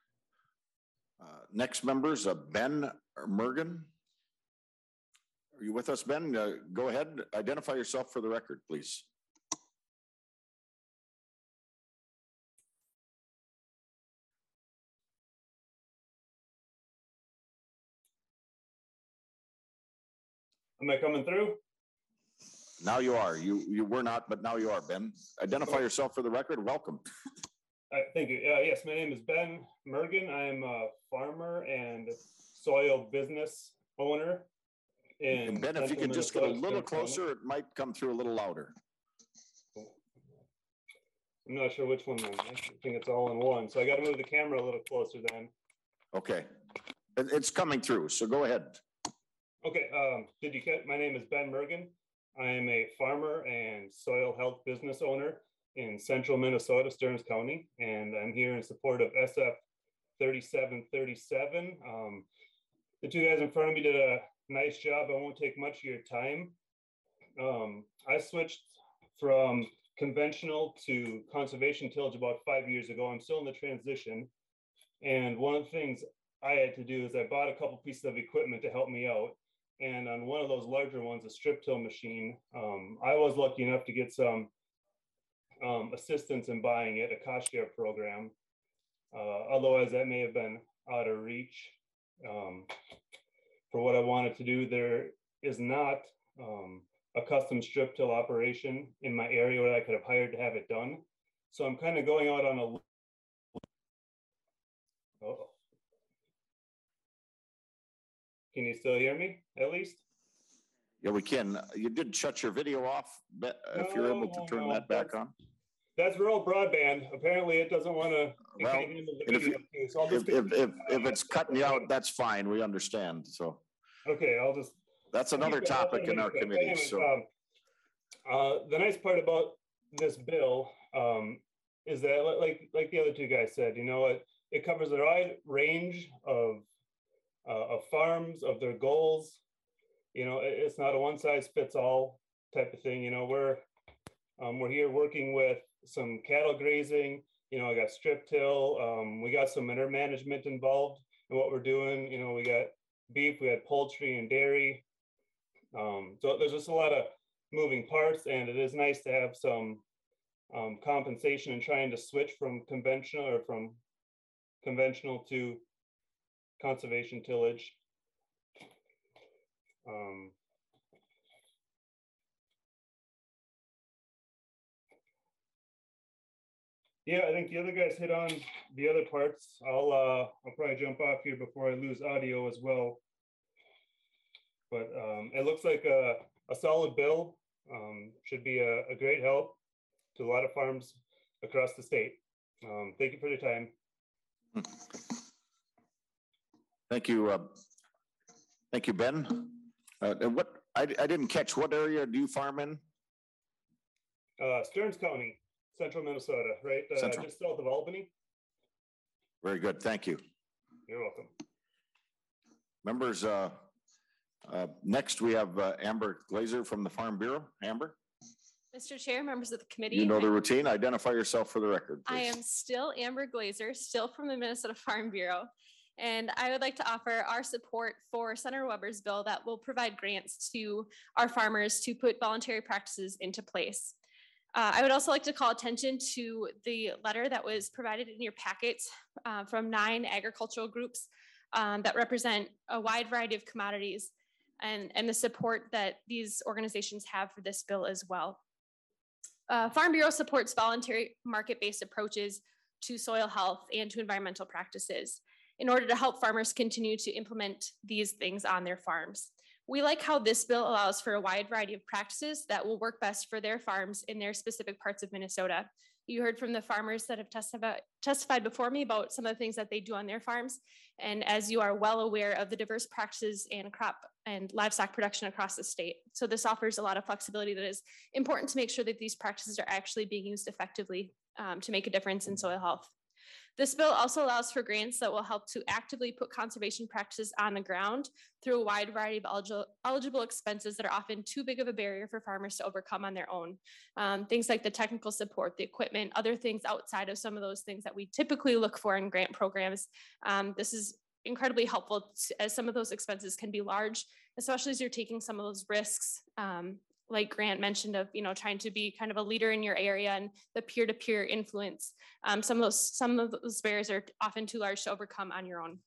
Next members, Ben Mergen. Are you with us, Ben? Go ahead, identify yourself for the record, please. Am I coming through? Now you are. You were not, but now you are, Ben. Identify yourself for the record. Welcome. Thank you. Yes, my name is Ben Mergen. I'm a farmer and soil business owner. And Ben, if you could just get a little closer, it might come through a little louder. I'm not sure which one. I think it's all in one. So I got to move the camera a little closer then. Okay. It's coming through, so go ahead. Okay. Did you get? My name is Ben Mergen. I am a farmer and soil health business owner in central Minnesota, Stearns County, and I'm here in support of SF 3737. The two guys in front of me did a nice job. I won't take much of your time. I switched from conventional to conservation tillage about 5 years ago. I'm still in the transition. And one of the things I had to do is I bought a couple pieces of equipment to help me out. And on one of those larger ones, a strip till machine, I was lucky enough to get some assistance in buying it, a cost share program. Otherwise, that may have been out of reach. For what I wanted to do, there is not a custom strip till operation in my area where I could have hired to have it done. So I'm kind of going out on a. Oh. Can you still hear me at least? Yeah, we can. You did shut your video off, if you're able to turn that back on. That's rural broadband. Apparently it doesn't want to. Well, if it's cutting you out, that's fine. We understand. So. Okay, I'll just. That's another topic in our committee. Anyways, so. The nice part about this bill is that, like the other two guys said, you know, it covers a wide range of farms, of their goals. You know, it's not a one size fits all type of thing. You know, we're here working with some cattle grazing. You know, I got strip till. We got some manure management involved in what we're doing. You know, we got beef, we had poultry and dairy. So there's just a lot of moving parts, and it is nice to have some compensation in trying to switch from conventional to conservation tillage. Yeah, I think the other guys hit on the other parts. I'll probably jump off here before I lose audio as well. But it looks like a solid bill. Should be a great help to a lot of farms across the state. Thank you for your time. Thank you. Thank you, Ben. And what I didn't catch, what area do you farm in? Stearns County, central Minnesota, right? Just south of Albany. Very good. Thank you. You're welcome. Members, next we have Amber Glazer from the Farm Bureau. Amber? Mr. Chair, members of the committee. You know the routine. Identify yourself for the record, please. I am still Amber Glazer, still from the Minnesota Farm Bureau. And I would like to offer our support for Senator Weber's bill that will provide grants to our farmers to put voluntary practices into place. I would also like to call attention to the letter that was provided in your packets from 9 agricultural groups that represent a wide variety of commodities. and the support that these organizations have for this bill as well. Farm Bureau supports voluntary market-based approaches to soil health and to environmental practices in order to help farmers continue to implement these things on their farms. We like how this bill allows for a wide variety of practices that will work best for their farms in their specific parts of Minnesota. You heard from the farmers that have testified before me about some of the things that they do on their farms. And as you are well aware of the diverse practices and crop and livestock production across the state. So this offers a lot of flexibility that is important to make sure that these practices are actually being used effectively to make a difference in soil health. This bill also allows for grants that will help to actively put conservation practices on the ground through a wide variety of eligible expenses that are often too big of a barrier for farmers to overcome on their own. Things like the technical support, the equipment, other things outside of some of those things that we typically look for in grant programs. This is incredibly helpful as some of those expenses can be large, especially as you're taking some of those risks. Like Grant mentioned of, trying to be kind of a leader in your area and the peer-to-peer influence. Some of those barriers are often too large to overcome on your own.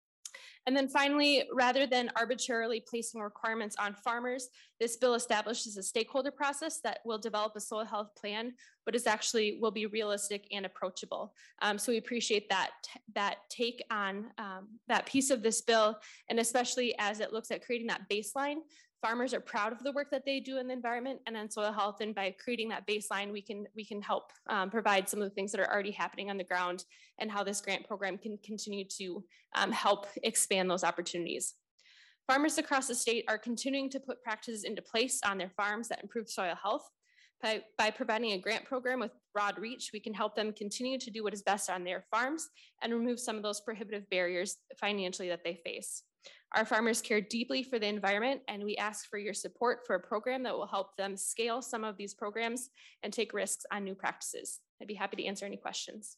And then finally, rather than arbitrarily placing requirements on farmers, this bill establishes a stakeholder process that will develop a soil health plan, but will be realistic and approachable. So we appreciate that take on that piece of this bill, and especially as it looks at creating that baseline. Farmers are proud of the work that they do in the environment and on soil health, and by creating that baseline, we can help provide some of the things that are already happening on the ground, and how this grant program can continue to help expand those opportunities. Farmers across the state are continuing to put practices into place on their farms that improve soil health. By providing a grant program with broad reach, we can help them continue to do what is best on their farms and remove some of those prohibitive barriers financially that they face. Our farmers care deeply for the environment, and we ask for your support for a program that will help them scale some of these programs and take risks on new practices. I'd be happy to answer any questions.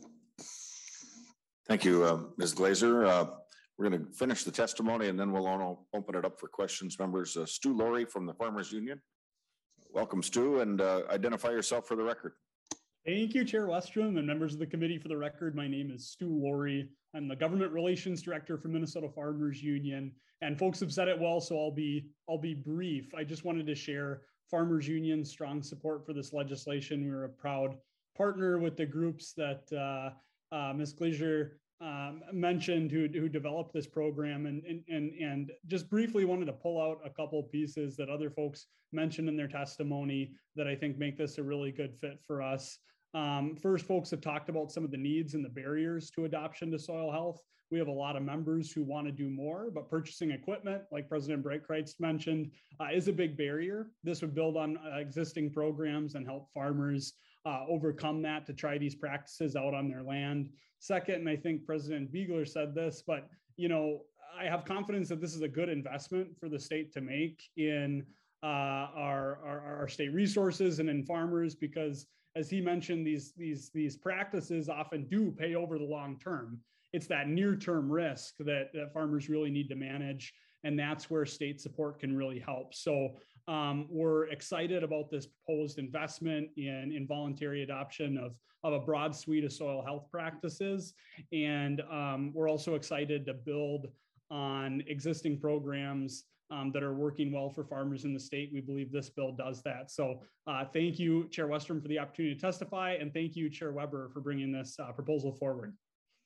Thank you, Ms. Glazer. We're going to finish the testimony and then we'll open it up for questions. Members, Stu Laurie from the Farmers Union. Welcome, Stu, and identify yourself for the record. Thank you, Chair Westrom and members of the committee. For the record, my name is Stu Laurie. I'm the Government Relations Director for Minnesota Farmers Union, and folks have said it well, so I'll be brief. I just wanted to share Farmers Union's strong support for this legislation. We're a proud partner with the groups that Ms. Glazer mentioned who developed this program, and just briefly wanted to pull out a couple pieces that other folks mentioned in their testimony that I think make this a really good fit for us. First, folks have talked about some of the needs and the barriers to adoption to soil health. We have a lot of members who want to do more, but purchasing equipment, like President Breitkreitz mentioned, is a big barrier. This would build on existing programs and help farmers overcome that to try these practices out on their land. Second, and I think President Biegler said this, but I have confidence that this is a good investment for the state to make in our state resources and in farmers, because as he mentioned, these practices often do pay over the long term. It's that near-term risk that farmers really need to manage, and that's where state support can really help. So we're excited about this proposed investment in voluntary adoption of a broad suite of soil health practices. And we're also excited to build on existing programs that are working well for farmers in the state. We believe this bill does that. So thank you, Chair Westrom, for the opportunity to testify, and thank you, Chair Weber, for bringing this proposal forward.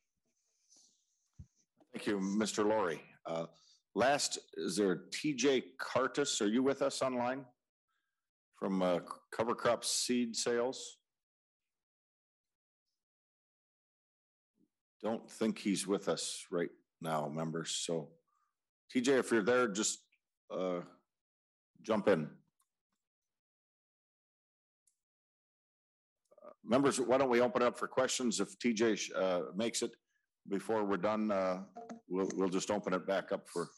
Thank you, Mr. Laurie. Last, is there TJ Cartus? Are you with us online from Cover Crop Seed Sales? Don't think he's with us right now, members. So TJ, if you're there, just jump in. Members, why don't we open it up for questions? If TJ makes it before we're done, we'll just open it back up for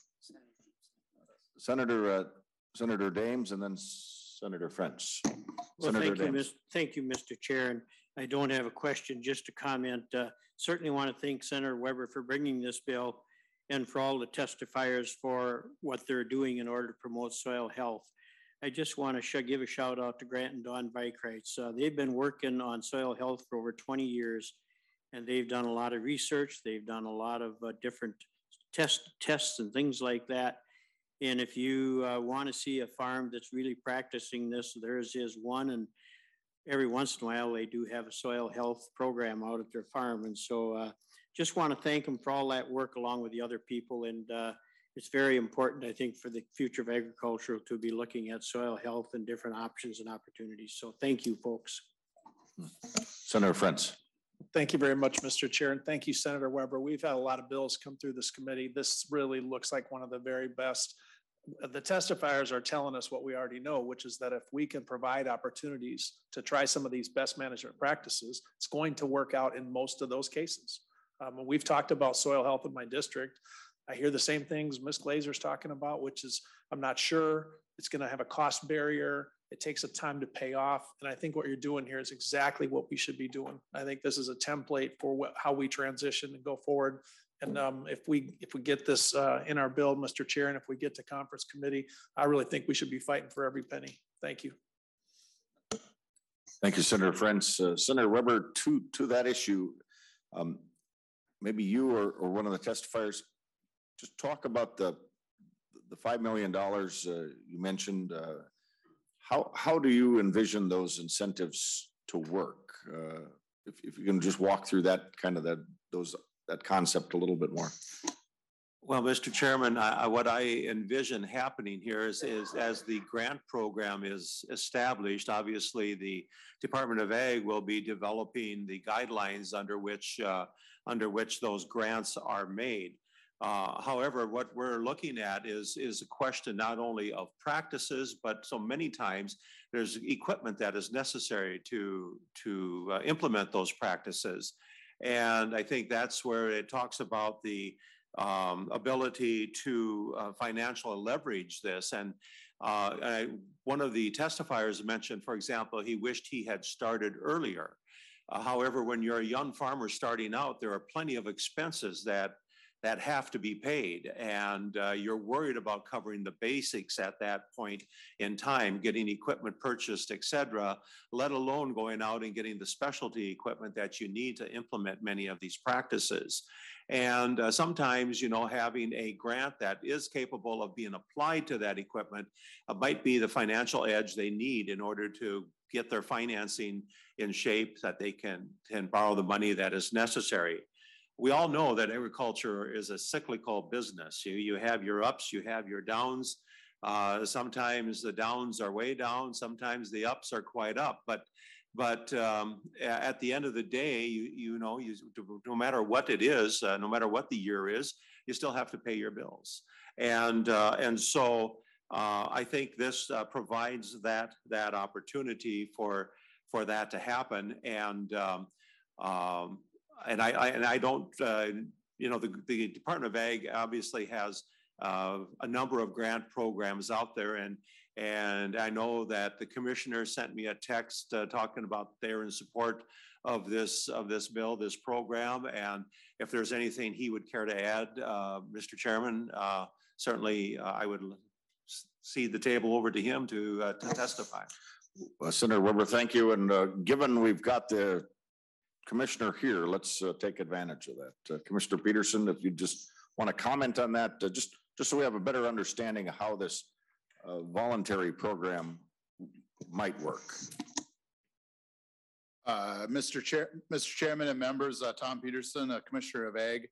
Senator Dames and then Senator French. Well, thank you, Mr. Chair. And I don't have a question, just a comment. Certainly want to thank Senator Weber for bringing this bill and for all the testifiers for what they're doing in order to promote soil health. I just want to give a shout out to Grant and Dawn Breitkreitz. They've been working on soil health for over 20 years, and they've done a lot of research. They've done a lot of different tests and things like that. And if you want to see a farm that's really practicing this, theirs is one. And every once in a while, they do have a soil health program out at their farm. And so just want to thank them for all that work along with the other people. And it's very important, I think, for the future of agriculture to be looking at soil health and different options and opportunities. So thank you, folks. Senator Frentz. Thank you very much, Mr. Chair, and thank you, Senator Weber. We've had a lot of bills come through this committee. This really looks like one of the very best. The testifiers are telling us what we already know, which is that if we can provide opportunities to try some of these best management practices, it's going to work out in most of those cases. We've talked about soil health in my district. I hear the same things Ms. Glazer's talking about, which is I'm not sure it's going to have a cost barrier. It takes a time to pay off. And I think what you're doing here is exactly what we should be doing. I think this is a template for how we transition and go forward. And if we get this in our bill, Mr. Chair, and if we get to conference committee, I really think we should be fighting for every penny. Thank you. Thank you, Senator Frentz. Senator Weber, to that issue, maybe you or one of the testifiers just talk about the $5 million you mentioned. How do you envision those incentives to work? If you can just walk through that kind of that concept a little bit more. Well, Mr. Chairman, what I envision happening here is as the grant program is established, obviously the Department of Ag will be developing the guidelines under which those grants are made. However, what we're looking at is a question not only of practices, but so many times there's equipment that is necessary to implement those practices. And I think that's where it talks about the ability to financially leverage this. And one of the testifiers mentioned, for example, he wished he had started earlier. However, when you're a young farmer starting out, there are plenty of expenses that have to be paid, and you're worried about covering the basics at that point in time, getting equipment purchased, et cetera, let alone going out and getting the specialty equipment that you need to implement many of these practices. And sometimes, having a grant that is capable of being applied to that equipment might be the financial edge they need in order to get their financing in shape that they can borrow the money that is necessary. We all know that agriculture is a cyclical business. You have your ups, you have your downs. Sometimes the downs are way down, sometimes the ups are quite up. But at the end of the day, no matter what it is, no matter what the year is, you still have to pay your bills. And so I think this provides that opportunity for that to happen. And I don't, the Department of Ag obviously has a number of grant programs out there, and I know that the commissioner sent me a text talking about they're in support of this bill, this program, and if there's anything he would care to add, Mr. Chairman, certainly I would cede the table over to him to testify. Well, Senator Weber, thank you. And given we've got the commissioner here, let's take advantage of that. Commissioner Peterson, if you just want to comment on that, just so we have a better understanding of how this voluntary program might work. Mr. Chairman and members, Tom Peterson, Commissioner of Ag.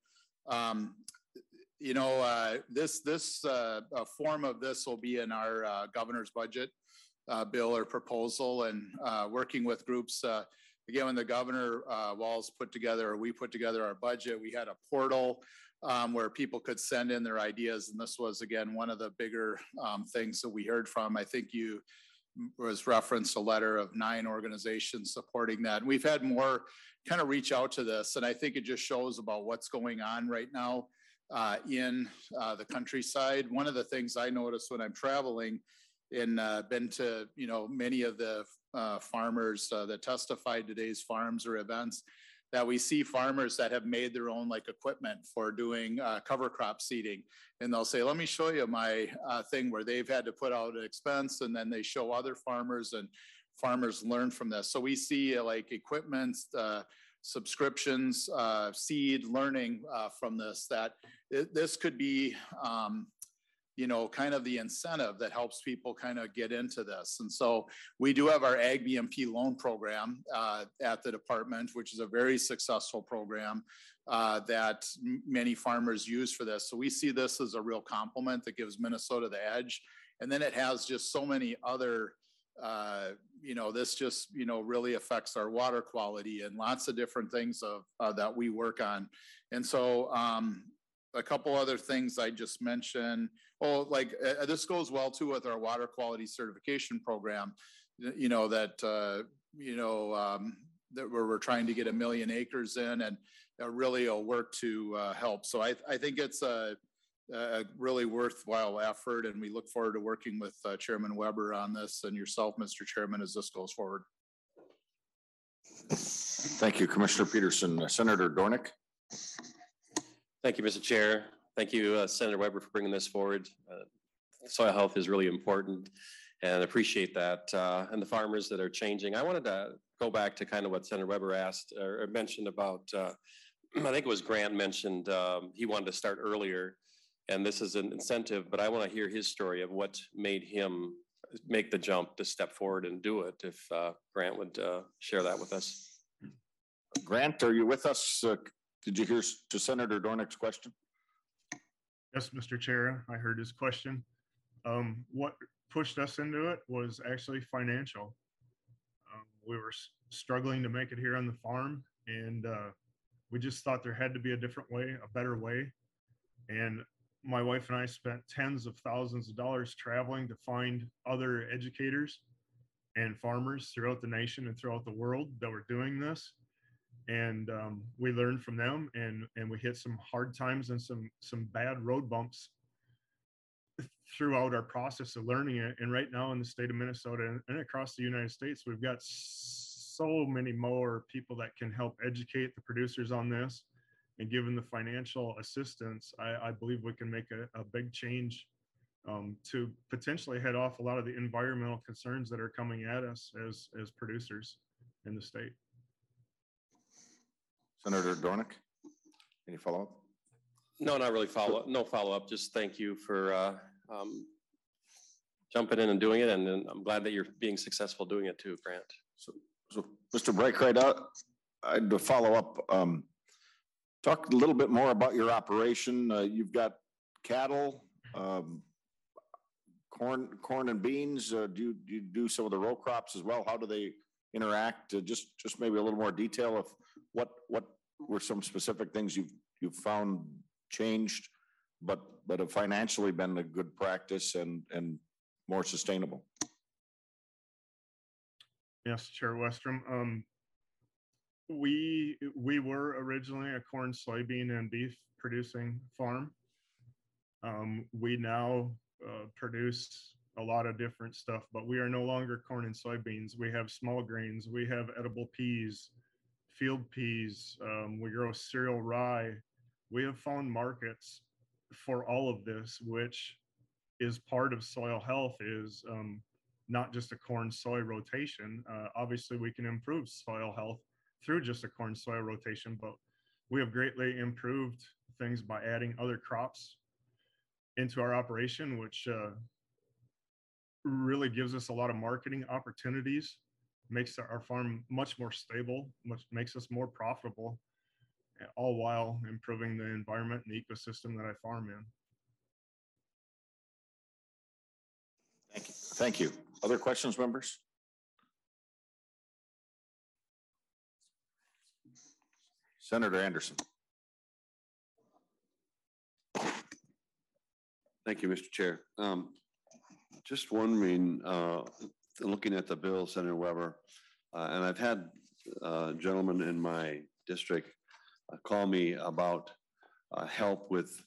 This form of this will be in our governor's budget bill or proposal, and working with groups. Again, when the governor Walz we put together our budget, we had a portal where people could send in their ideas. And this was, again, one of the bigger things that we heard from. I think you was referenced a letter of 9 organizations supporting that. And we've had more kind of reach out to this. And I think it just shows about what's going on right now in the countryside. One of the things I notice when I'm traveling and been to, many of the farmers that testified today's farms or events, that we see farmers that have made their own equipment for doing cover crop seeding. And they'll say, let me show you my thing where they've had to put out an expense, and then they show other farmers, and farmers learn from this. So we see equipment, subscriptions, seed learning from this, that this could be, kind of the incentive that helps people kind of get into this. And so we do have our Ag BMP loan program at the department, which is a very successful program that many farmers use for this. So we see this as a real complement that gives Minnesota the edge. And then it has just so many other, this just, really affects our water quality and lots of different things that we work on. And so a couple other things I just mentioned. Oh, like this goes well too with our water quality certification program, that we're trying to get 1 million acres in, and really will work to help. So I think it's a really worthwhile effort, and we look forward to working with Chairman Weber on this and yourself, Mr. Chairman, as this goes forward. Thank you, Commissioner Peterson. Senator Dornick. Thank you, Mr. Chair. Thank you, Senator Weber, for bringing this forward. Soil health is really important, and appreciate that. And the farmers that are changing. I wanted to go back to kind of what Senator Weber asked or mentioned about, I think it was Grant mentioned he wanted to start earlier, and this is an incentive, but I want to hear his story of what made him make the jump to step forward and do it. If Grant would share that with us. Grant, are you with us? Did you hear to Senator Dornick's question? Yes, Mr. Chair, I heard his question. What pushed us into it was actually financial. We were struggling to make it here on the farm, and we just thought there had to be a different way, a better way. And my wife and I spent tens of thousands of dollars traveling to find other educators and farmers throughout the nation and throughout the world that were doing this. And we learned from them, and we hit some hard times and some bad road bumps throughout our process of learning it. And right now in the state of Minnesota and across the United States, we've got so many more people that can help educate the producers on this. And given the financial assistance, I believe we can make a big change to potentially head off a lot of the environmental concerns that are coming at us as producers in the state. Senator Dornick, any follow-up? No, not really no follow-up. Just thank you for jumping in and doing it. And I'm glad that you're being successful doing it too, Grant. So Mr. Breitkreuz, I'd follow up. Talk a little bit more about your operation. You've got cattle, corn and beans. Do you do some of the row crops as well? How do they interact? Just maybe a little more detail of what were some specific things you've found changed, but have financially been a good practice and more sustainable. Yes, Chair Westrom. We were originally a corn, soybean, and beef producing farm. We now produce a lot of different stuff, but we are no longer corn and soybeans. We have small grains. We have edible peas, field peas. We grow cereal rye. We have found markets for all of this, which is part of soil health, is not just a corn soy rotation. Obviously, we can improve soil health through just a corn soil rotation, but we have greatly improved things by adding other crops into our operation, which really gives us a lot of marketing opportunities, makes our farm much more stable, makes us more profitable, all while improving the environment and the ecosystem that I farm in. Thank you. Thank you. Other questions, members? Senator Anderson. Thank you, Mr. Chair. Just wondering, looking at the bill, Senator Weber, and I've had gentlemen in my district call me about help with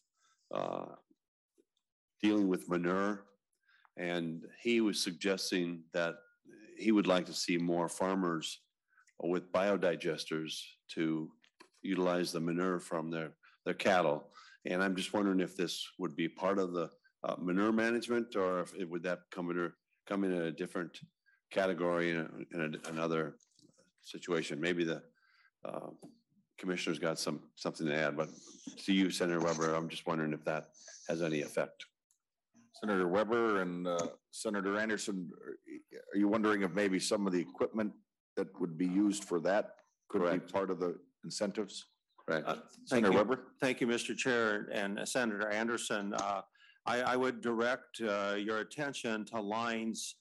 dealing with manure, and he was suggesting that he would like to see more farmers with biodigesters to utilize the manure from their cattle. And I'm just wondering if this would be part of the manure management, or if would that come in a different category in another situation. Maybe the commissioner's got something to add, but to you, Senator Weber, I'm just wondering if that has any effect. Senator Weber and Senator Anderson, are you wondering if maybe some of the equipment that would be used for that could be part of the incentives? Right. Senator Weber? Thank you, Mr. Chair, and Senator Anderson. I would direct your attention to lines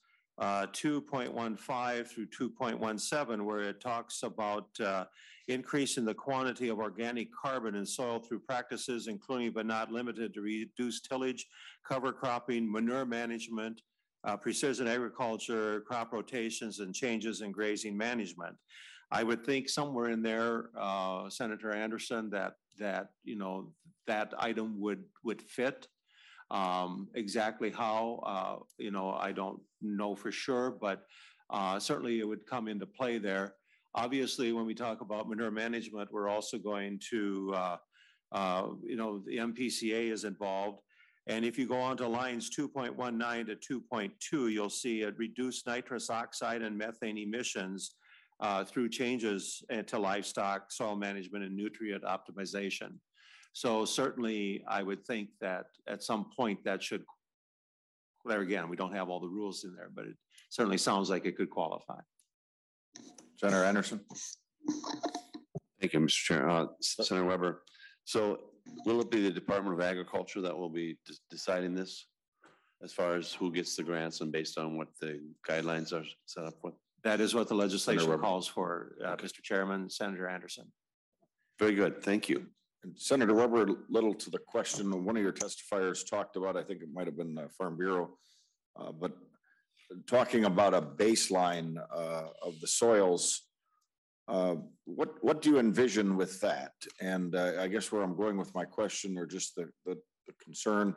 2.15 through 2.17, where it talks about increasing the quantity of organic carbon in soil through practices, including but not limited to reduced tillage, cover cropping, manure management, precision agriculture, crop rotations, and changes in grazing management. I would think somewhere in there, Senator Anderson, that you know that item would fit. Exactly how, you know, I don't know for sure, but certainly it would come into play there. Obviously, when we talk about manure management, we're also going to, you know, the MPCA is involved. And if you go on to lines 2.19 to 2.2, you'll see a reduced nitrous oxide and methane emissions through changes to livestock, soil management, and nutrient optimization. So certainly, I would think that at some point that should, there again, we don't have all the rules in there, but it certainly sounds like it could qualify. Senator Anderson. Thank you, Mr. Chair. Senator Weber. So will it be the Department of Agriculture that will be deciding this as far as who gets the grants and based on what the guidelines are set up with? That is what the legislation calls for, Mr. Chairman. Senator Anderson. Very good. Thank you. And Senator Weber, little to the question, one of your testifiers talked about, I think it might have been Farm Bureau, but talking about a baseline of the soils, what do you envision with that? And I guess where I'm going with my question, or just the concern,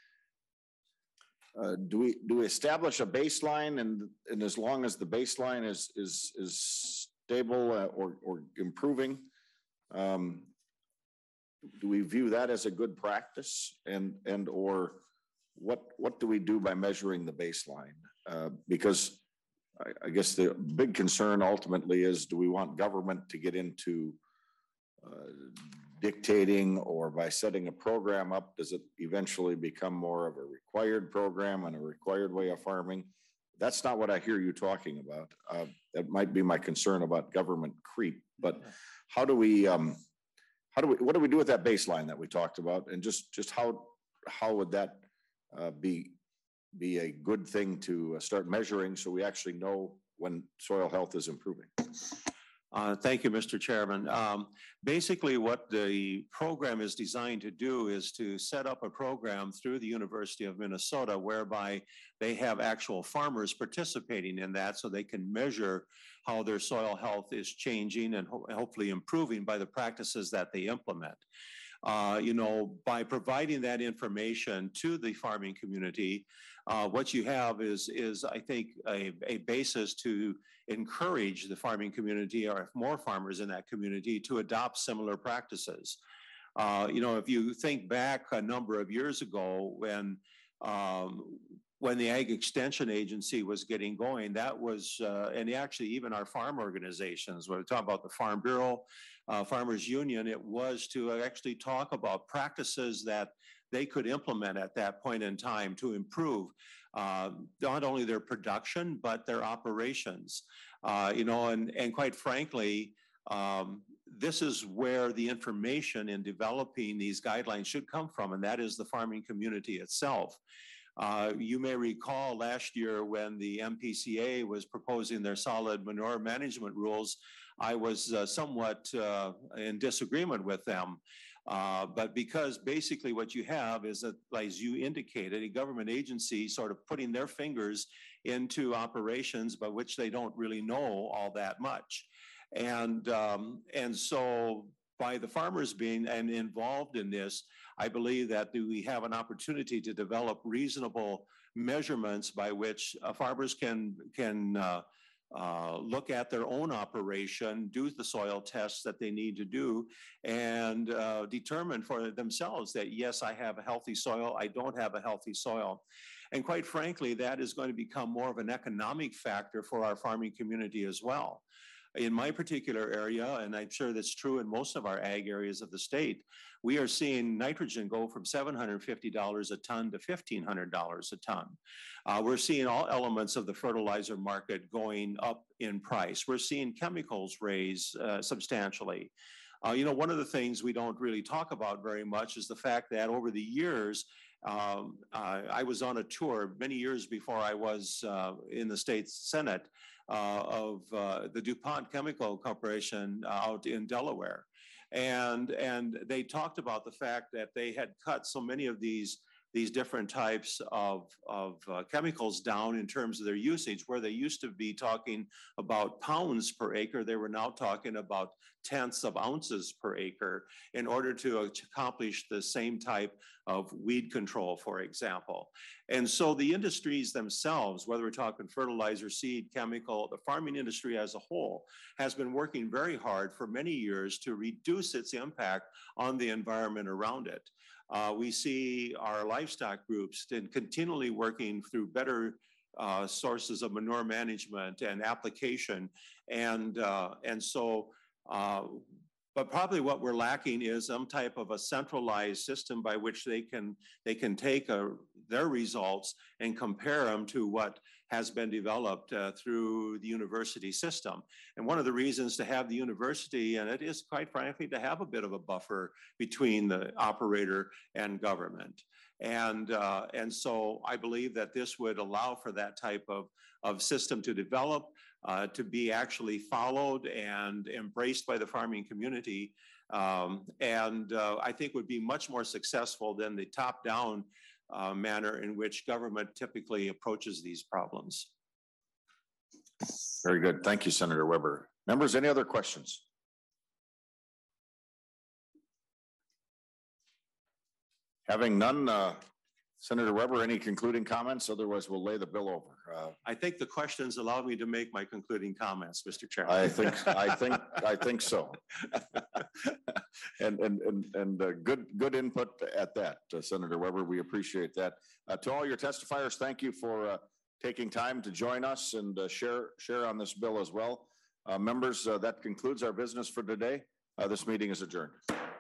do we establish a baseline, and as long as the baseline is stable or improving, do we view that as a good practice, and or what do we do by measuring the baseline? Because I guess the big concern ultimately is, do we want government to get into dictating, or by setting a program up, does it eventually become more of a required program and a required way of farming? That's not what I hear you talking about. That might be my concern about government creep, but what do we do with that baseline that we talked about, and just how would that be a good thing to start measuring, so we actually know when soil health is improving? Thank you, Mr. Chairman. Basically, what the program is designed to do is to set up a program through the University of Minnesota whereby they have actual farmers participating in that, so they can measure how their soil health is changing and hopefully improving by the practices that they implement. You know, by providing that information to the farming community, what you have is I think, a basis to encourage the farming community, or more farmers in that community, to adopt similar practices. You know, if you think back a number of years ago when the Ag Extension Agency was getting going, that was, and actually even our farm organizations, when we talk about the Farm Bureau, Farmers Union, it was to actually talk about practices that they could implement at that point in time to improve not only their production, but their operations. You know, and quite frankly, this is where the information in developing these guidelines should come from, and that is the farming community itself. You may recall last year when the MPCA was proposing their solid manure management rules, I was somewhat in disagreement with them. But because basically what you have is that, as you indicated, a government agency sort of putting their fingers into operations by which they don't really know all that much. And so by the farmers being involved in this, I believe that we have an opportunity to develop reasonable measurements by which farmers can look at their own operation, do the soil tests that they need to do, and determine for themselves that, yes, I have a healthy soil, I don't have a healthy soil. And quite frankly, that is going to become more of an economic factor for our farming community as well. in my particular area, and I'm sure that's true in most of our ag areas of the state, we are seeing nitrogen go from $750 a ton to $1,500 a ton. We're seeing all elements of the fertilizer market going up in price. We're seeing chemicals raise substantially. One of the things we don't really talk about very much is the fact that over the years, I was on a tour many years before I was in the state Senate of the DuPont Chemical Corporation out in Delaware. And they talked about the fact that they had cut so many of these different types of chemicals down in terms of their usage. Where they used to be talking about pounds per acre, they were now talking about tenths of ounces per acre in order to accomplish the same type of weed control, for example. And so the industries themselves, whether we're talking fertilizer, seed, chemical, the farming industry as a whole has been working very hard for many years to reduce its impact on the environment around it. We see our livestock groups continually working through better sources of manure management and application. But probably what we're lacking is some type of a centralized system by which they can take their results and compare them to what has been developed through the university system. And one of the reasons to have the university, and it is quite frankly to have a bit of a buffer between the operator and government. And so I believe that this would allow for that type of system to develop, to be actually followed and embraced by the farming community. I think would be much more successful than the top-down manner in which government typically approaches these problems. Very good. Thank you, Senator Weber. Members, any other questions? Having none, Senator Weber, any concluding comments? Otherwise, we'll lay the bill over. I think the questions allowed me to make my concluding comments, Mr. Chairman. I think so. and good input at that, Senator Weber. We appreciate that. To all your testifiers, thank you for taking time to join us and share on this bill as well. Members, that concludes our business for today. This meeting is adjourned.